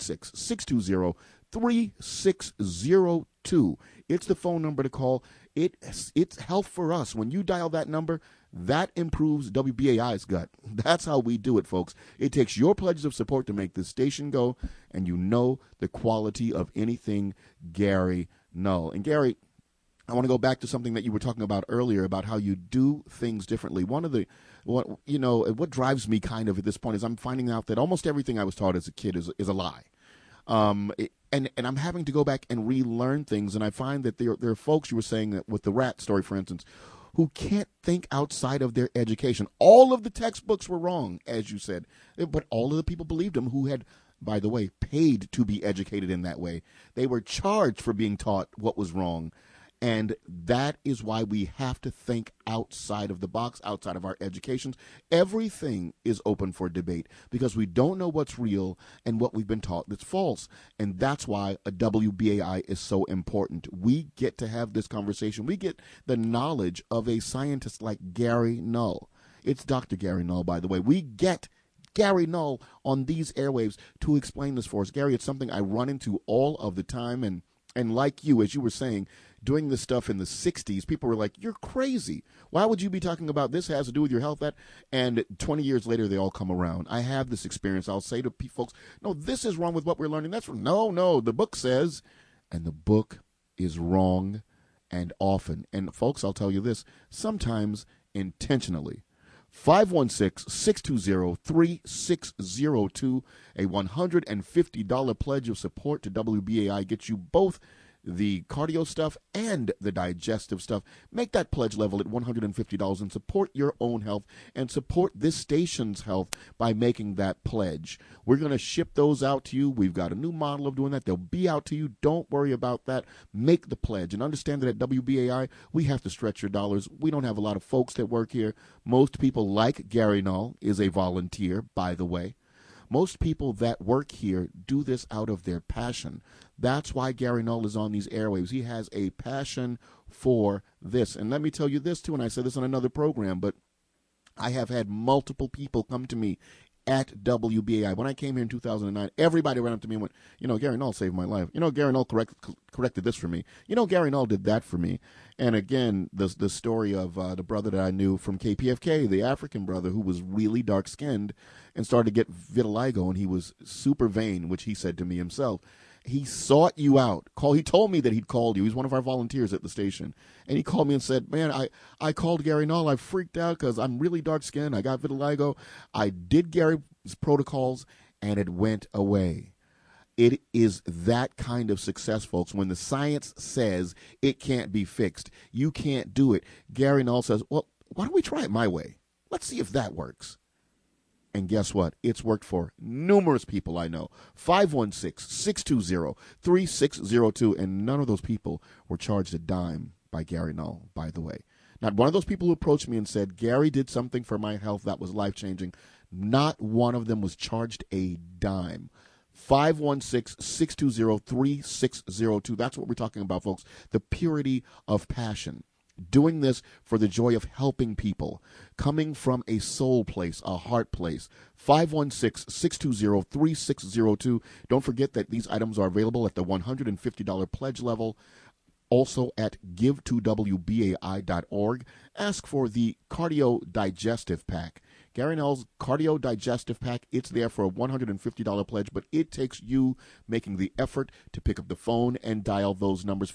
516-620-3602. It's the phone number to call. It's health for us. When you dial that number, that improves WBAI's gut. That's how we do it, folks. It takes your pledges of support to make this station go, and you know the quality of anything Gary Null. And Gary, I want to go back to something that you were talking about earlier about how you do things differently. What drives me kind of at this point is I'm finding out that almost everything I was taught as a kid is a lie. And I'm having to go back and relearn things. And I find that there are folks, you were saying that with the rat story, for instance, who can't think outside of their education. All of the textbooks were wrong, as you said, but all of the people believed them who had, by the way, paid to be educated in that way. They were charged for being taught what was wrong. And that is why we have to think outside of the box, outside of our educations. Everything is open for debate because we don't know what's real and what we've been taught that's false. And that's why a WBAI is so important. We get to have this conversation. We get the knowledge of a scientist like Gary Null. It's Dr. Gary Null, by the way. We get Gary Null on these airwaves to explain this for us. Gary, it's something I run into all of the time. And like you, as you were saying, doing this stuff in the 60s, people were like, you're crazy. Why would you be talking about this? It has to do with your health. And 20 years later, they all come around. I have this experience. I'll say to folks, no, this is wrong with what we're learning. That's wrong. No, the book says, and the book is wrong and often. And folks, I'll tell you this, sometimes intentionally. 516-620-3602, a $150 pledge of support to WBAI gets you both the cardio stuff and the digestive stuff. Make that pledge level at $150 and support your own health and support this station's health by making that pledge. We're going to ship those out to you. We've got a new model of doing that. They'll be out to you. Don't worry about that. Make the pledge and understand that at WBAI, we have to stretch your dollars. We don't have a lot of folks that work here. Most people, like Gary Null, is a volunteer, by the way. Most people that work here do this out of their passion. That's why Gary Null is on these airwaves. He has a passion for this. And let me tell you this, too, and I said this on another program, but I have had multiple people come to me at WBAI. When I came here in 2009, everybody ran up to me and went, Gary Null saved my life. Gary Null corrected this for me. Gary Null did that for me. And again, the story of the brother that I knew from KPFK, the African brother who was really dark-skinned and started to get vitiligo, and he was super vain, which he said to me himself. He sought you out. He told me that he'd called you. He's one of our volunteers at the station. And he called me and said, man, I called Gary Null. I freaked out because I'm really dark-skinned. I got vitiligo. I did Gary's protocols, and it went away. It is that kind of success, folks. When the science says it can't be fixed, you can't do it. Gary Null says, well, why don't we try it my way? Let's see if that works. And guess what? It's worked for numerous people I know. 516-620-3602. And none of those people were charged a dime by Gary Null, by the way. Not one of those people who approached me and said, Gary did something for my health that was life-changing. Not one of them was charged a dime. 516-620-3602. That's what we're talking about, folks. The purity of passion. Doing this for the joy of helping people, coming from a soul place, a heart place. 516-620-3602. Don't forget that these items are available at the $150 pledge level. Also at give2wbai.org. Ask for the Cardio Digestive Pack. Gary Null's Cardio Digestive Pack, it's there for a $150 pledge, but it takes you making the effort to pick up the phone and dial those numbers.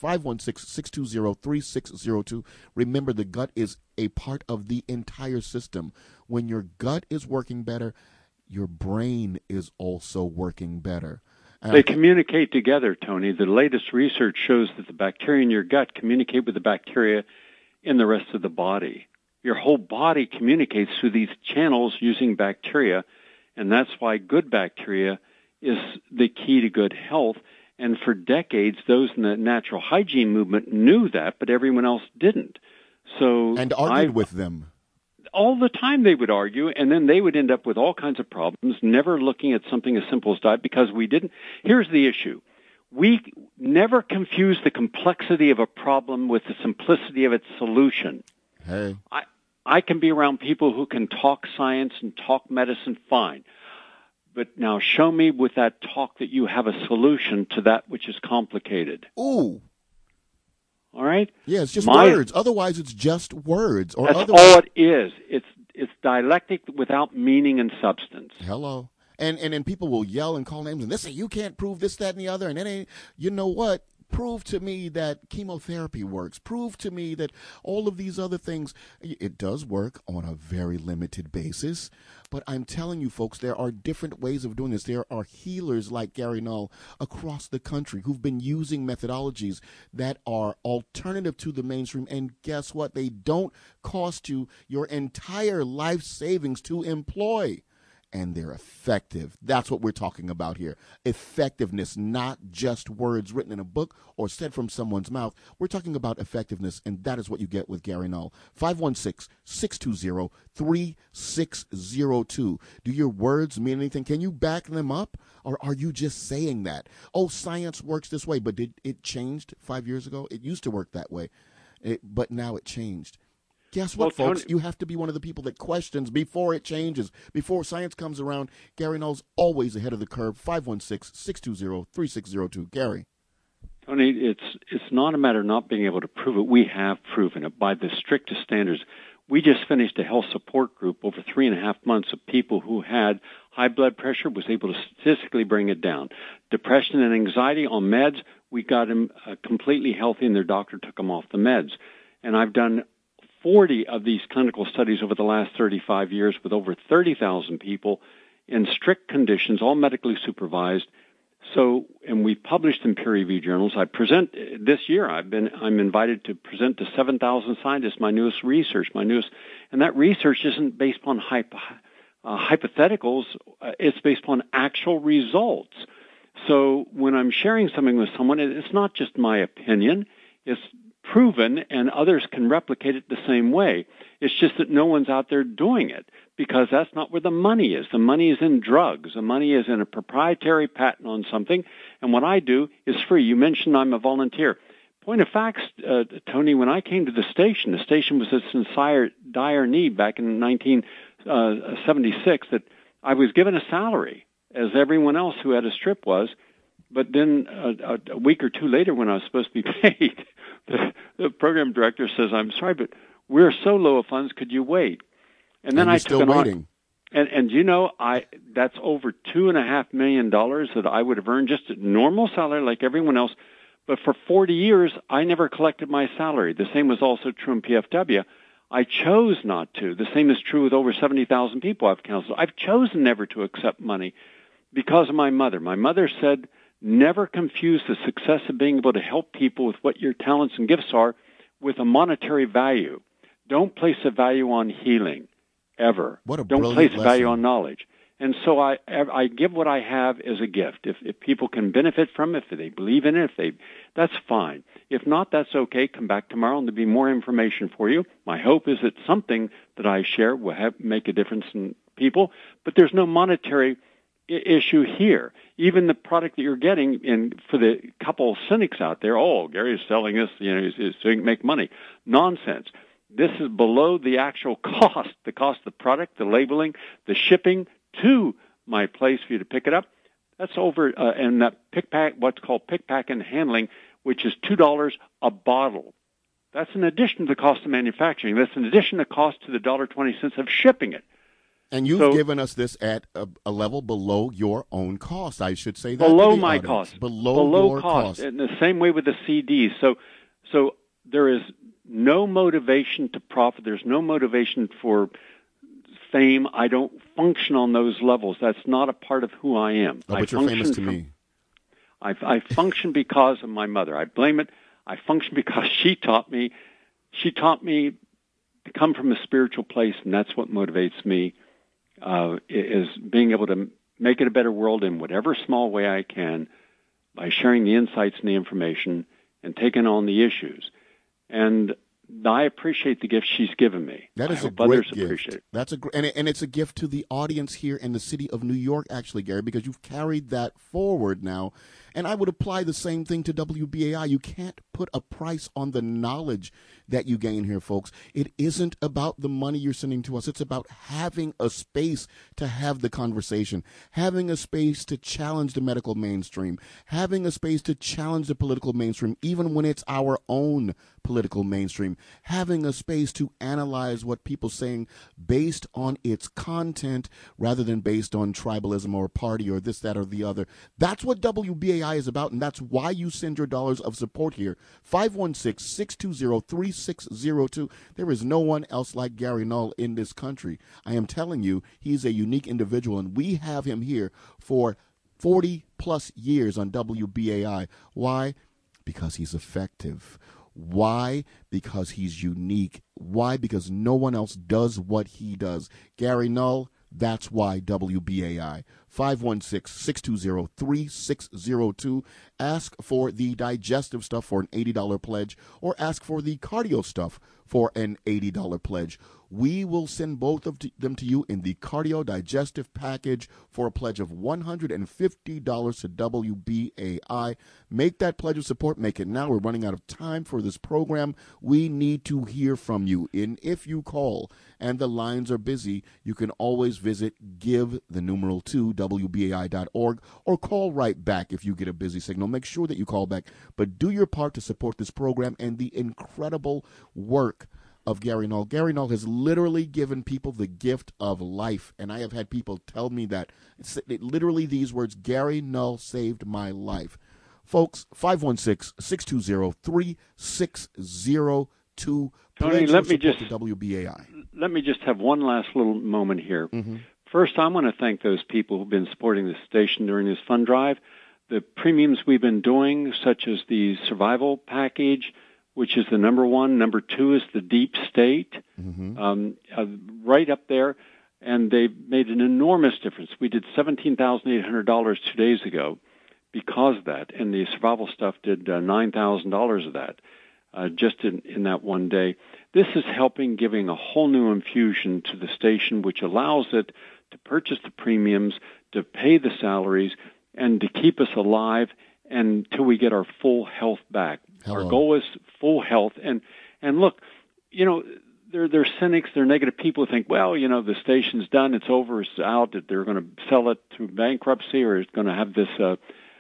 516-620-3602. Remember, the gut is a part of the entire system. When your gut is working better, your brain is also working better. They communicate together, Tony. The latest research shows that the bacteria in your gut communicate with the bacteria in the rest of the body. Your whole body communicates through these channels using bacteria, and that's why good bacteria is the key to good health. And for decades, those in the natural hygiene movement knew that, but everyone else didn't. And argued with them. All the time they would argue, and then they would end up with all kinds of problems, never looking at something as simple as diet because we didn't. Here's the issue. We never confuse the complexity of a problem with the simplicity of its solution. Hey. I can be around people who can talk science and talk medicine fine. But now show me with that talk that you have a solution to that which is complicated. Ooh. All right? Yeah, it's just words. Otherwise, it's just words. That's all it is. It's dialectic without meaning and substance. Hello. And people will yell and call names, and they say, you can't prove this, that, and the other. And it ain't, you know what? Prove to me that chemotherapy works. Prove to me that all of these other things, it does work on a very limited basis. But I'm telling you, folks, there are different ways of doing this. There are healers like Gary Null across the country who've been using methodologies that are alternative to the mainstream. And guess what? They don't cost you your entire life savings to employ. And they're effective. That's what we're talking about here. Effectiveness, not just words written in a book or said from someone's mouth. We're talking about effectiveness, and that is what you get with Gary Null. 516-620-3602. Do your words mean anything? Can you back them up? Or are you just saying that? Oh, science works this way, but did it changed 5 years ago? It used to work that way, but now it changed. Guess what, folks? You have to be one of the people that questions before it changes. Before science comes around, Gary Null's always ahead of the curve. 516-620-3602. Gary. Tony, it's not a matter of not being able to prove it. We have proven it by the strictest standards. We just finished a health support group over 3.5 months of people who had high blood pressure, was able to statistically bring it down. Depression and anxiety on meds, we got them completely healthy, and their doctor took them off the meds. And I've done 40 of these clinical studies over the last 35 years with over 30,000 people in strict conditions, all medically supervised. So, and we published in peer-reviewed journals. I present this year. I'm invited to present to 7,000 scientists my newest research, and that research isn't based upon hypotheticals. It's based upon actual results. So, when I'm sharing something with someone, it's not just my opinion. It's proven, and others can replicate it the same way. It's just that no one's out there doing it because that's not where the money is. The money is in drugs. The money is in a proprietary patent on something, and what I do is free. You mentioned I'm a volunteer. Point of facts, Tony, when I came to the station was in dire need back in 1976 that I was given a salary, as everyone else who had a strip was. But then a week or two later, when I was supposed to be paid, the program director says, "I'm sorry, but we're so low of funds. Could you wait?" And then I took an waiting. And you know, that's over $2.5 million that I would have earned just a normal salary like everyone else. But for 40 years, I never collected my salary. The same was also true in PFW. I chose not to. The same is true with over 70,000 people I've counseled. I've chosen never to accept money because of my mother. My mother said, never confuse the success of being able to help people with what your talents and gifts are with a monetary value. Don't place a value on healing, ever. What a Don't brilliant place a value lesson. on knowledge. And so I give what I have as a gift. If people can benefit from it, if they believe in it, that's fine. If not, that's okay. Come back tomorrow and there'll be more information for you. My hope is that something that I share will make a difference in people. But there's no monetary issue here. Even the product that you're getting, for the couple cynics out there, Gary's selling this, so he can make money. Nonsense. This is below the actual cost, the cost of the product, the labeling, the shipping to my place for you to pick it up. That's over, and that what's called pick, pack, and handling, which is $2 a bottle. That's in addition to the cost of manufacturing. That's in addition to cost to the $1.20 of shipping it. And you've given us this at a level below your own cost. I should say that. Below my audience. cost. Below your cost. In the same way with the CDs. So there is no motivation to profit. There's no motivation for fame. I don't function on those levels. That's not a part of who I am. But you're famous to me. I function because of my mother. I blame it. I function because she taught me to come from a spiritual place, and that's what motivates me, is being able to make it a better world in whatever small way I can by sharing the insights and the information and taking on the issues. And I appreciate the gift she's given me. That is a great gift. That's and it's a gift to the audience here in the city of New York, actually, Gary, because you've carried that forward now. And I would apply the same thing to WBAI. You can't put a price on the knowledge that you gain here, folks. It isn't about the money you're sending to us. It's about having a space to have the conversation, having a space to challenge the medical mainstream, having a space to challenge the political mainstream, even when it's our own political mainstream, having a space to analyze what people are saying based on its content rather than based on tribalism or party or this, that, or the other. That's what WBAI is about, and that's why you send your dollars of support here. 516-620-3602. There is no one else like Gary Null in this country. I am telling you, he's a unique individual, and we have him here for 40-plus years on WBAI. Why? Because he's effective. Why? Because he's unique. Why? Because no one else does what he does. Gary Null, that's why WBAI. 516-620-3602. Ask for the digestive stuff for an $80 pledge, or ask for the cardio stuff for an $80 pledge. We will send both of them to you in the cardio digestive package for a pledge of $150 to WBAI. Make that pledge of support. Make it now. We're running out of time for this program. We need to hear from you. And if you call and the lines are busy, you can always visit give2WBAI.org or call right back if you get a busy signal. Make sure that you call back, but do your part to support this program and the incredible work of Gary Null. Gary Null has literally given people the gift of life, and I have had people tell me that. It's literally these words, Gary Null saved my life. Folks, 516-620-3602. Tony, let me just WBAI. Let me just have one last little moment here. Mm-hmm. First, I want to thank those people who've been supporting the station during this fund drive. The premiums we've been doing, such as the survival package, which is the number one. Number two is the deep state, right up there. And they've made an enormous difference. We did $17,800 2 days ago because of that. And the survival stuff did $9,000 of that just in that one day. This is helping, giving a whole new infusion to the station, which allows it to purchase the premiums, to pay the salaries, and to keep us alive until we get our full health back. Hello. Our goal is full health. And look, they're cynics, they're negative people who think, well, the station's done, it's over, it's out, that they're going to sell it through bankruptcy or it's going to have this.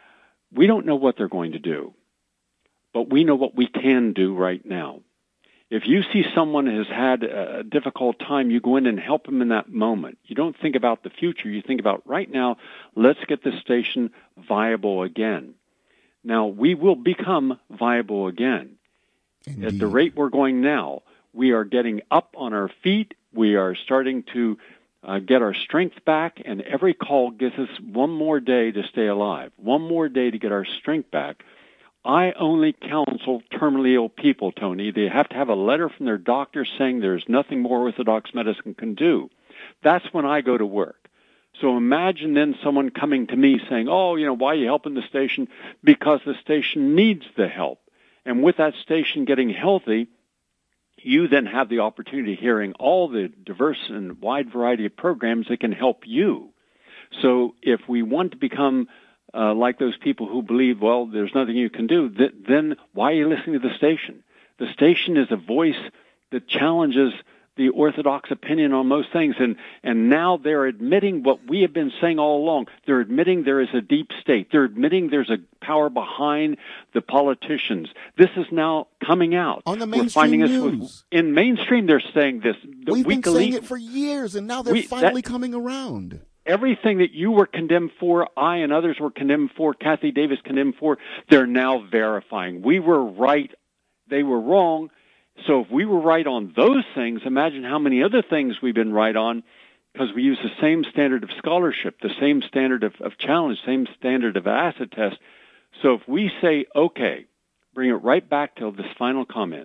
We don't know what they're going to do, but we know what we can do right now. If you see someone has had a difficult time, you go in and help them in that moment. You don't think about the future. You think about right now, let's get this station viable again. Now, we will become viable again. Indeed. At the rate we're going now, we are getting up on our feet. We are starting to get our strength back, and every call gives us one more day to stay alive, one more day to get our strength back. I only counsel terminally ill people, Tony. They have to have a letter from their doctor saying there's nothing more orthodox medicine can do. That's when I go to work. So imagine then someone coming to me saying, oh, why are you helping the station? Because the station needs the help. And with that station getting healthy, you then have the opportunity of hearing all the diverse and wide variety of programs that can help you. So if we want to become like those people who believe, well, there's nothing you can do, then why are you listening to the station? The station is a voice that challenges the orthodox opinion on most things, and now they're admitting what we have been saying all along. They're admitting there is a deep state. They're admitting there's a power behind the politicians. This is now coming out. On the mainstream news. In mainstream, they're saying this. We've been saying it for years, and now they're finally coming around. Everything that you were condemned for, I and others were condemned for, Kathy Davis condemned for, they're now verifying. We were right, they were wrong. So if we were right on those things, imagine how many other things we've been right on, because we use the same standard of scholarship, the same standard of challenge, same standard of acid test. So if we say, okay, bring it right back to this final comment,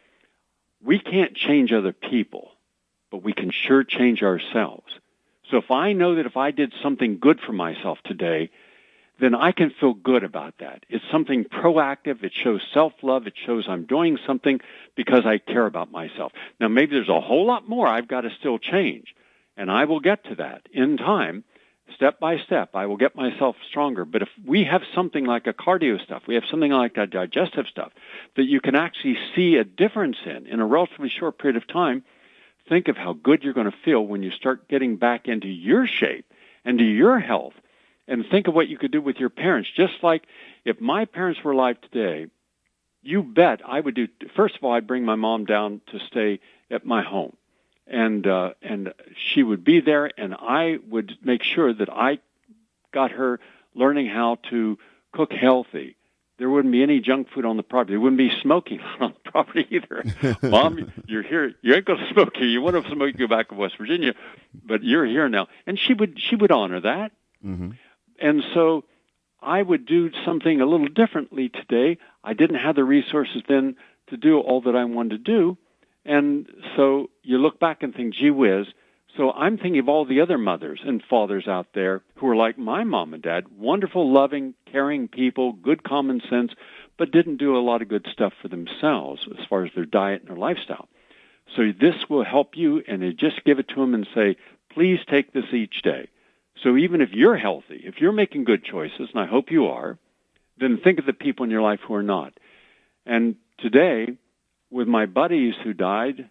we can't change other people, but we can sure change ourselves. So if I know that if I did something good for myself today, then I can feel good about that. It's something proactive. It shows self-love. It shows I'm doing something because I care about myself. Now, maybe there's a whole lot more I've got to still change, and I will get to that in time, step by step. I will get myself stronger. But if we have something like a cardio stuff, we have something like a digestive stuff that you can actually see a difference in a relatively short period of time, think of how good you're going to feel when you start getting back into your shape and to your health. And think of what you could do with your parents. Just like if my parents were alive today, you bet I would do. First of all, I'd bring my mom down to stay at my home, and she would be there, and I would make sure that I got her learning how to cook healthy. There wouldn't be any junk food on the property. There wouldn't be smoking on the property either. Mom, you're here. You ain't going to smoke here. You want to smoke, you go back to West Virginia, but you're here now. And she would honor that. Mm-hmm. And so I would do something a little differently today. I didn't have the resources then to do all that I wanted to do. And so you look back and think, gee whiz. So I'm thinking of all the other mothers and fathers out there who are like my mom and dad, wonderful, loving, caring people, good common sense, but didn't do a lot of good stuff for themselves as far as their diet and their lifestyle. So this will help you, and you just give it to them and say, please take this each day. So even if you're healthy, if you're making good choices, and I hope you are, then think of the people in your life who are not. And today, with my buddies who died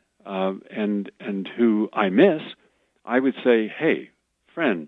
and who I miss, I would say, hey, friend,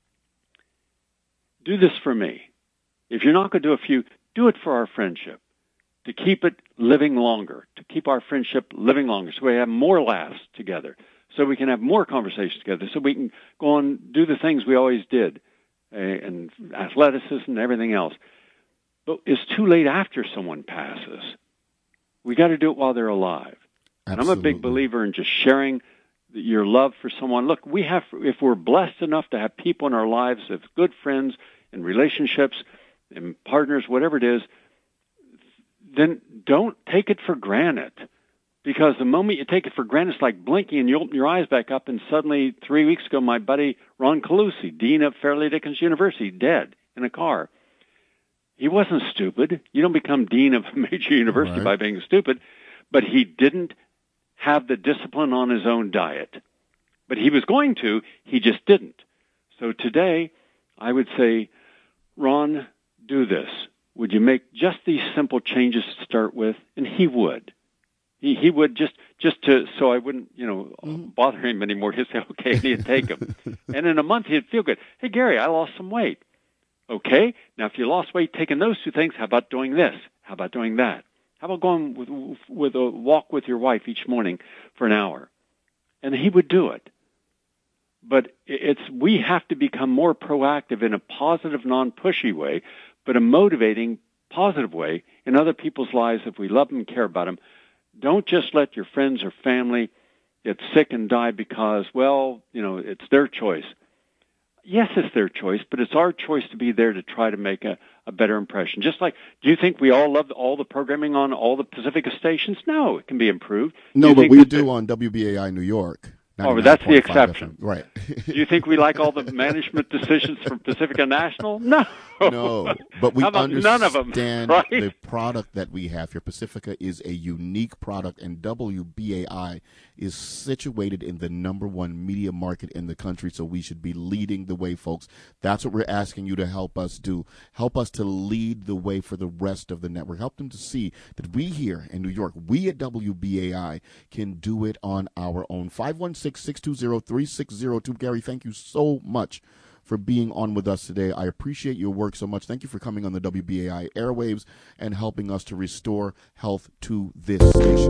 do this for me. If you're not going to do a few, do it for our friendship, to keep it living longer, to keep our friendship living longer, so we have more laughs together, so we can have more conversations together, so we can go on do the things we always did, and athleticism and everything else. But it's too late after someone passes. We got to do it while they're alive. Absolutely. And I'm a big believer in just sharing your love for someone. Look, we have, if we're blessed enough to have people in our lives, as good friends and relationships and partners, whatever it is, then don't take it for granted. Because the moment you take it for granted, it's like blinking and you open your eyes back up, and suddenly 3 weeks ago, my buddy Ron Calusi, dean of Fairleigh Dickinson University, dead in a car. He wasn't stupid. You don't become dean of a major university by being stupid. But he didn't have the discipline on his own diet. But he was going to, he just didn't. So today, I would say, Ron, do this. Would you make just these simple changes to start with? And he would. He would just to, so I wouldn't, bother him anymore. He'd say, okay, and he'd take them. And in a month, he'd feel good. Hey, Gary, I lost some weight. Okay, now if you lost weight taking those two things, how about doing this? How about doing that? How about going with a walk with your wife each morning for an hour? And he would do it. But we have to become more proactive in a positive, non-pushy way, but a motivating, positive way in other people's lives if we love them and care about them. Don't just let your friends or family get sick and die because, well, it's their choice. Yes, it's their choice, but it's our choice to be there to try to make a better impression. Just like, do you think we all love all the programming on all the Pacifica stations? No, it can be improved. No, but we do on WBAI New York. Oh, but that's the exception. Right. Do you think we like all the management decisions from Pacifica National? No. No, but we understand none of them, right? The product that we have here. Pacifica is a unique product, and WBAI is situated in the #1 media market in the country, so we should be leading the way, folks. That's what we're asking you to help us do. Help us to lead the way for the rest of the network. Help them to see that we here in New York, we at WBAI can do it on our own. 516-620-3602. Gary, thank you so much for being on with us today. I appreciate your work so much. Thank you for coming on the WBAI airwaves and helping us to restore health to this station.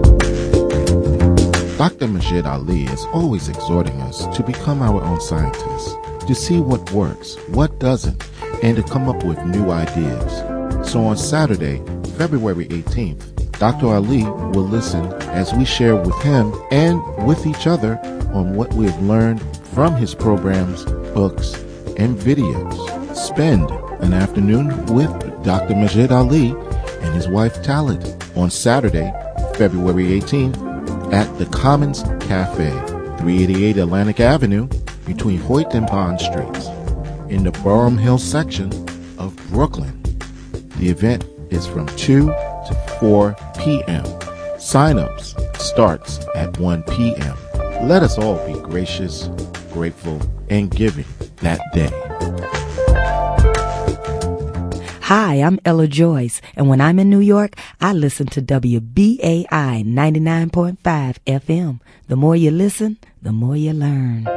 Dr. Majid Ali is always exhorting us to become our own scientists, to see what works, what doesn't, and to come up with new ideas. So on Saturday, February 18th, Dr. Ali will listen as we share with him and with each other on what we have learned from his programs, books, and videos. Spend an afternoon with Dr. Majid Ali and his wife Talit on Saturday, February 18th at the Commons Cafe, 388 Atlantic Avenue between Hoyt and Bond Streets in the Boerum Hill section of Brooklyn. The event is from 2 to 4 p.m. Sign-ups starts at 1 p.m. Let us all be gracious, grateful, and giving that day. Hi, I'm Ella Joyce, and when I'm in New York, I listen to WBAI 99.5 FM. The more you listen, the more you learn.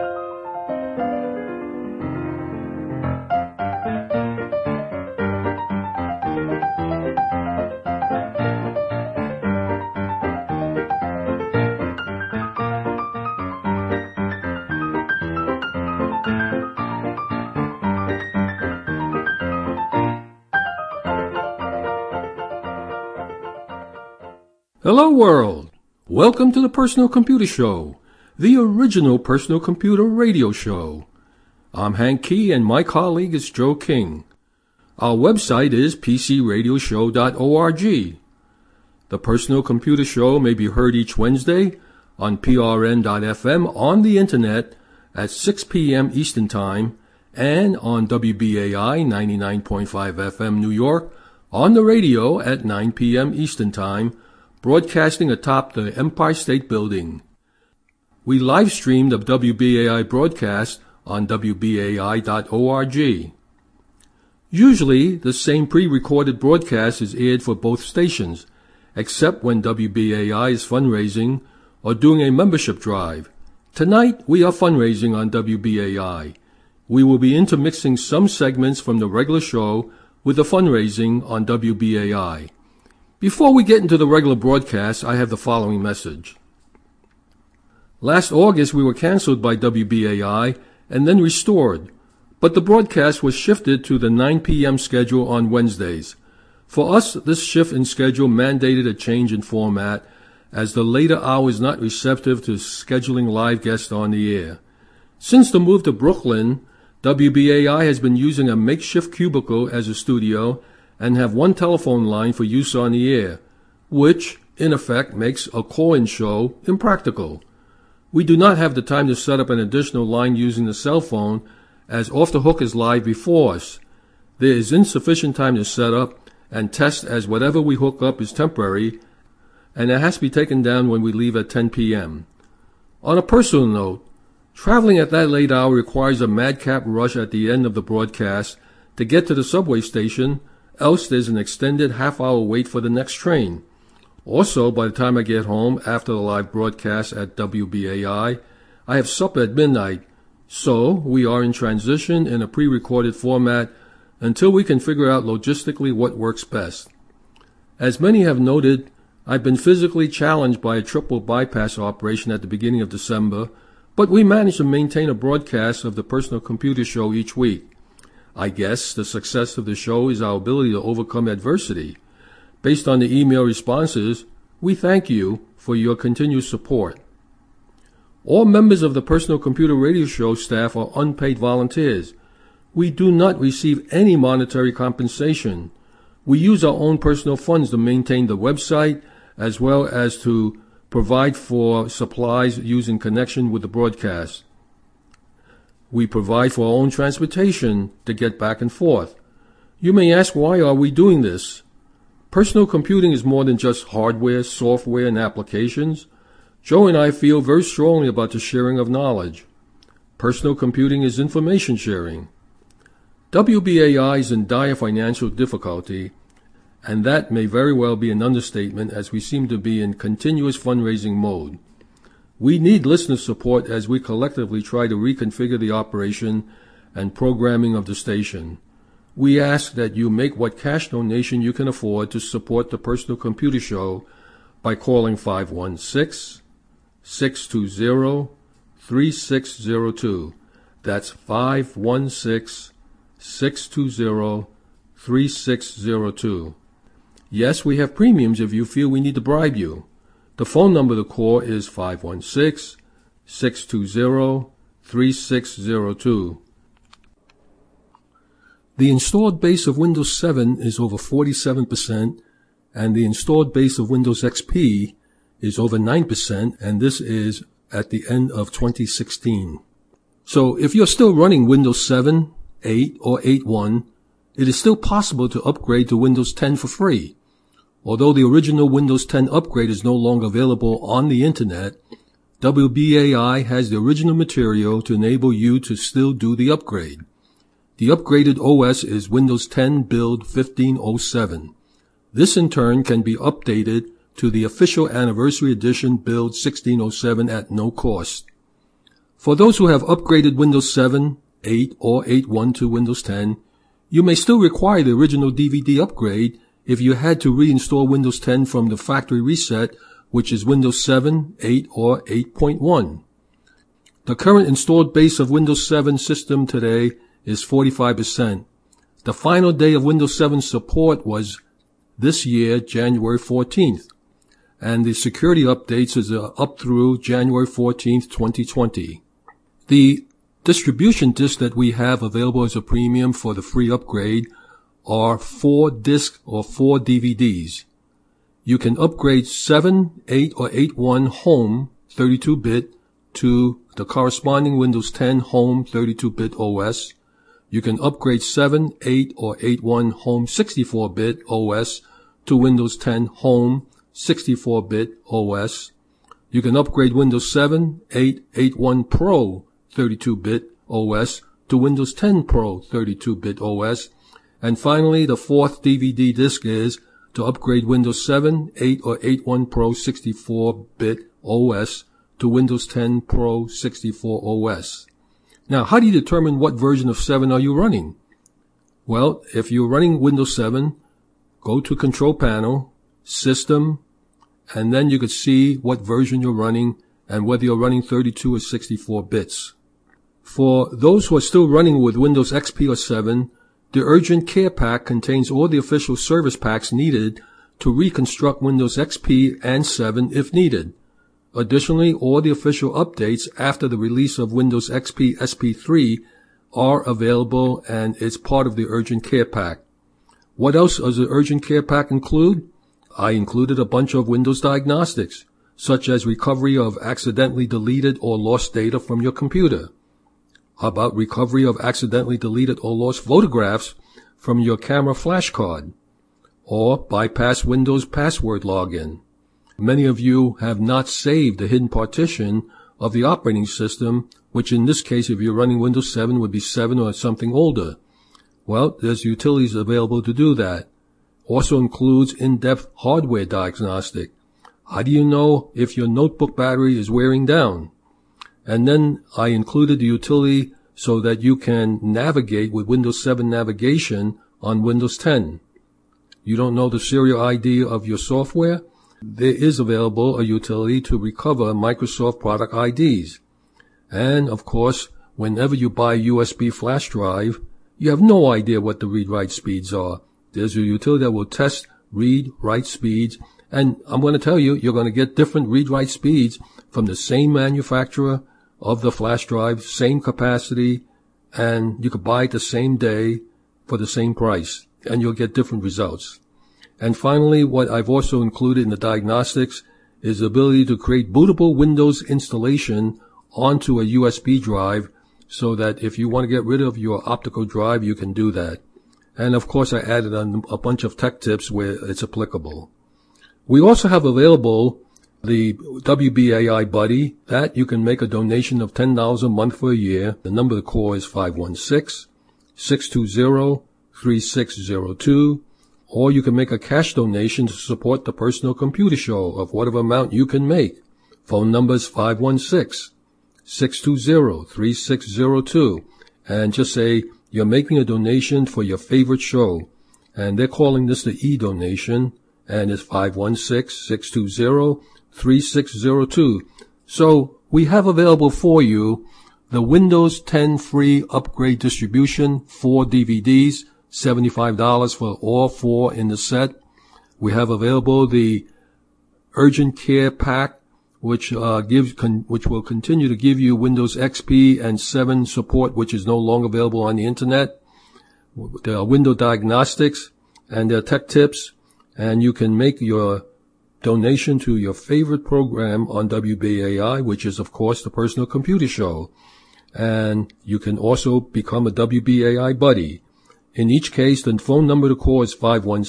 Hello world! Welcome to the Personal Computer Show, the original personal computer radio show. I'm Hank Key and my colleague is Joe King. Our website is pcradioshow.org. The Personal Computer Show may be heard each Wednesday on prn.fm on the internet at 6 p.m. Eastern Time and on WBAI 99.5 FM New York on the radio at 9 p.m. Eastern Time, broadcasting atop the Empire State Building. We live stream the WBAI broadcast on WBAI.org. Usually, the same pre-recorded broadcast is aired for both stations, except when WBAI is fundraising or doing a membership drive. Tonight, we are fundraising on WBAI. We will be intermixing some segments from the regular show with the fundraising on WBAI. Before we get into the regular broadcast, I have the following message. Last August, we were canceled by WBAI and then restored, but the broadcast was shifted to the 9 p.m. schedule on Wednesdays. For us, this shift in schedule mandated a change in format, as the later hour is not receptive to scheduling live guests on the air. Since the move to Brooklyn, WBAI has been using a makeshift cubicle as a studio and have one telephone line for use on the air, which, in effect, makes a call-in show impractical. We do not have the time to set up an additional line using the cell phone, as Off the Hook is live before us. There is insufficient time to set up and test, as whatever we hook up is temporary, and it has to be taken down when we leave at 10 p.m. On a personal note, traveling at that late hour requires a madcap rush at the end of the broadcast to get to the subway station, else there's an extended half-hour wait for the next train. Also, by the time I get home after the live broadcast at WBAI, I have supper at midnight, so we are in transition in a pre-recorded format until we can figure out logistically what works best. As many have noted, I've been physically challenged by a triple bypass operation at the beginning of December, but we managed to maintain a broadcast of the Personal Computer Show each week. I guess the success of the show is our ability to overcome adversity. Based on the email responses, we thank you for your continued support. All members of the Personal Computer Radio Show staff are unpaid volunteers. We do not receive any monetary compensation. We use our own personal funds to maintain the website as well as to provide for supplies used in connection with the broadcast. We provide for our own transportation to get back and forth. You may ask, why are we doing this? Personal computing is more than just hardware, software, and applications. Joe and I feel very strongly about the sharing of knowledge. Personal computing is information sharing. WBAI is in dire financial difficulty, and that may very well be an understatement as we seem to be in continuous fundraising mode. We need listener support as we collectively try to reconfigure the operation and programming of the station. We ask that you make what cash donation you can afford to support the Personal Computer Show by calling 516-620-3602. That's 516-620-3602. Yes, we have premiums if you feel we need to bribe you. The phone number to call is 516-620-3602. The installed base of Windows 7 is over 47%, and the installed base of Windows XP is over 9%, and this is at the end of 2016. So if you're still running Windows 7, 8, or 8.1, it is still possible to upgrade to Windows 10 for free. Although the original Windows 10 upgrade is no longer available on the Internet, WBAI has the original material to enable you to still do the upgrade. The upgraded OS is Windows 10 Build 1507. This in turn can be updated to the official Anniversary Edition Build 1607 at no cost. For those who have upgraded Windows 7, 8, or 8.1 to Windows 10, you may still require the original DVD upgrade if you had to reinstall Windows 10 from the factory reset, which is Windows 7, 8, or 8.1. The current installed base of Windows 7 system today is 45%. The final day of Windows 7 support was this year, January 14th, and the security updates is up through January 14th, 2020. The distribution disc that we have available as a premium for the free upgrade are 4 discs or 4 DVDs. You can upgrade 7, 8, or 8.1 Home 32-bit to the corresponding Windows 10 Home 32-bit OS. You can upgrade 7, 8, or 8.1 Home 64-bit OS to Windows 10 Home 64-bit OS. You can upgrade Windows 7, 8, 8.1 Pro 32-bit OS to Windows 10 Pro 32-bit OS. And finally, the 4th DVD disc is to upgrade Windows 7, 8, or 8.1 Pro 64-bit OS to Windows 10 Pro 64 OS. Now, how do you determine what version of 7 are you running? Well, if you're running Windows 7, go to Control Panel, System, and then you could see what version you're running and whether you're running 32 or 64 bits. For those who are still running with Windows XP or 7, the Urgent Care Pack contains all the official service packs needed to reconstruct Windows XP and 7 if needed. Additionally, all the official updates after the release of Windows XP SP3 are available, and it's part of the Urgent Care Pack. What else does the Urgent Care Pack include? I included a bunch of Windows diagnostics, such as recovery of accidentally deleted or lost data from your computer. How about recovery of accidentally deleted or lost photographs from your camera flash card? Or bypass Windows password login. Many of you have not saved the hidden partition of the operating system, which in this case, if you're running Windows 7, would be 7 or something older. Well, there's utilities available to do that. Also includes in-depth hardware diagnostic. How do you know if your notebook battery is wearing down? And then I included the utility so that you can navigate with Windows 7 navigation on Windows 10. You don't know the serial ID of your software? there is available a utility to recover Microsoft product IDs. And, of course, whenever you buy a USB flash drive, you have no idea what the read-write speeds are. There's a utility that will test read-write speeds, and I'm going to tell you, you're going to get different read-write speeds from the same manufacturer of the flash drive, same capacity, and you could buy it the same day for the same price, and you'll get different results. And finally, what I've also included in the diagnostics is the ability to create bootable Windows installation onto a USB drive so that if you want to get rid of your optical drive, you can do that. And of course, I added a bunch of tech tips where it's applicable. We also have available the WBAI Buddy, that you can make a donation of $10 a month for a year. The number of the call is 516-620-3602. Or you can make a cash donation to support the Personal Computer Show of whatever amount you can make. Phone number is 516-620-3602. And just say you're making a donation for your favorite show. And they're calling this the e-donation. And it's 516-620-3602. So we have available for you the Windows 10 free upgrade distribution, 4 DVDs, $75 for all 4 in the set. We have available the Urgent Care Pack, which will continue to give you Windows XP and 7 support, which is no longer available on the internet. There are window diagnostics and there are tech tips, and you can make your donation to your favorite program on WBAI, which is, of course, the Personal Computer Show. And you can also become a WBAI buddy. In each case, the phone number to call is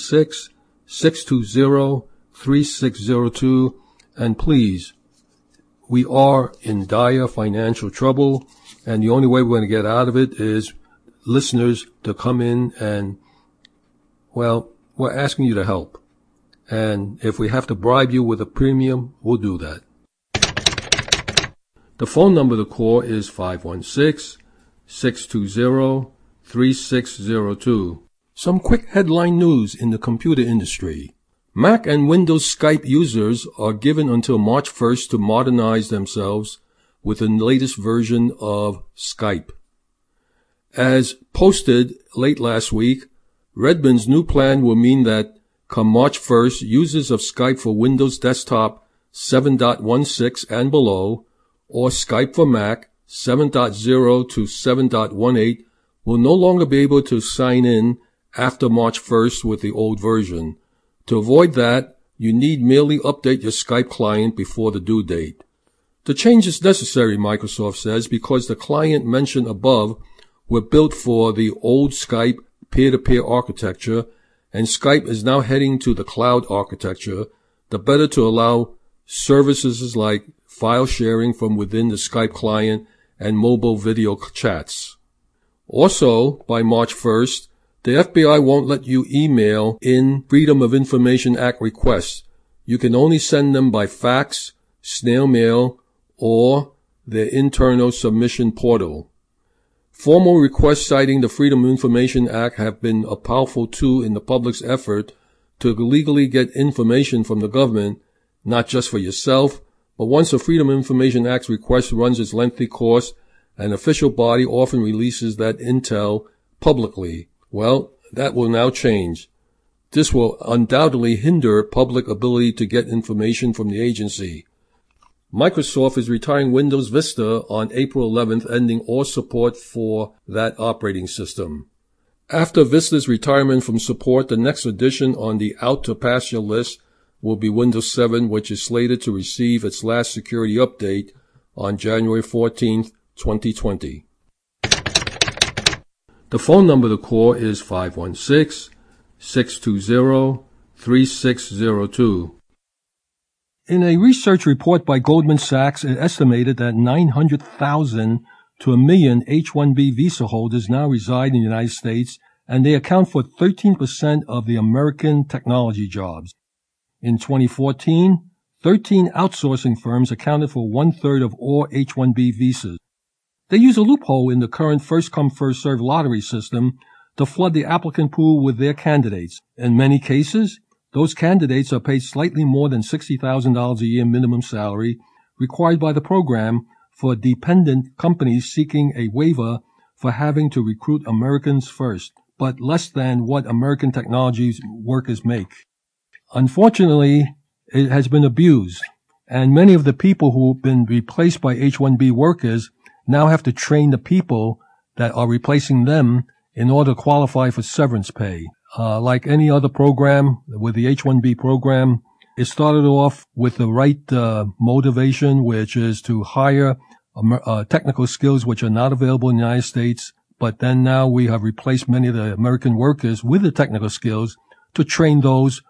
516-620-3602. And please, we are in dire financial trouble, and the only way we're going to get out of it is listeners to come in and, well, we're asking you to help. And if we have to bribe you with a premium, we'll do that. The phone number to call is 516-620-3602. Some quick headline news in the computer industry. Mac and Windows Skype users are given until March 1st to modernize themselves with the latest version of Skype. As posted late last week, Redmond's new plan will mean that come March 1st, users of Skype for Windows Desktop 7.16 and below, or Skype for Mac 7.0 to 7.18 will no longer be able to sign in after March 1st with the old version. To avoid that, you need merely update your Skype client before the due date. The change is necessary, Microsoft says, because the client mentioned above were built for the old Skype peer-to-peer architecture, and Skype is now heading to the cloud architecture, the better to allow services like file sharing from within the Skype client and mobile video chats. Also, by March 1st, the FBI won't let you email in Freedom of Information Act requests. You can only send them by fax, snail mail, or their internal submission portal. Formal requests citing the Freedom of Information Act have been a powerful tool in the public's effort to legally get information from the government, not just for yourself, but once the Freedom of Information Act request runs its lengthy course, an official body often releases that intel publicly. Well, that will now change. This will undoubtedly hinder public ability to get information from the agency. Microsoft is retiring Windows Vista on April 11th, ending all support for that operating system. After Vista's retirement from support, the next edition on the out-to-pasture list will be Windows 7, which is slated to receive its last security update on January 14th, 2020. The phone number to call is 516-620-3602. In a research report by Goldman Sachs, it estimated that 900,000 to 1 million H-1B visa holders now reside in the United States, and they account for 13% of the American technology jobs. In 2014, 13 outsourcing firms accounted for 1/3 of all H-1B visas. They use a loophole in the current first-come, first-served lottery system to flood the applicant pool with their candidates. In many cases, Those candidates are paid slightly more than $60,000 a year minimum salary required by the program for dependent companies seeking a waiver for having to recruit Americans first, but less than what American technology workers make. Unfortunately, it has been abused, and many of the people who've been replaced by H-1B workers now have to train the people that are replacing them in order to qualify for severance pay. Like any other program, with the H-1B program, it started off with the right motivation, which is to hire technical skills which are not available in the United States. But then now we have replaced many of the American workers with the technical skills to train those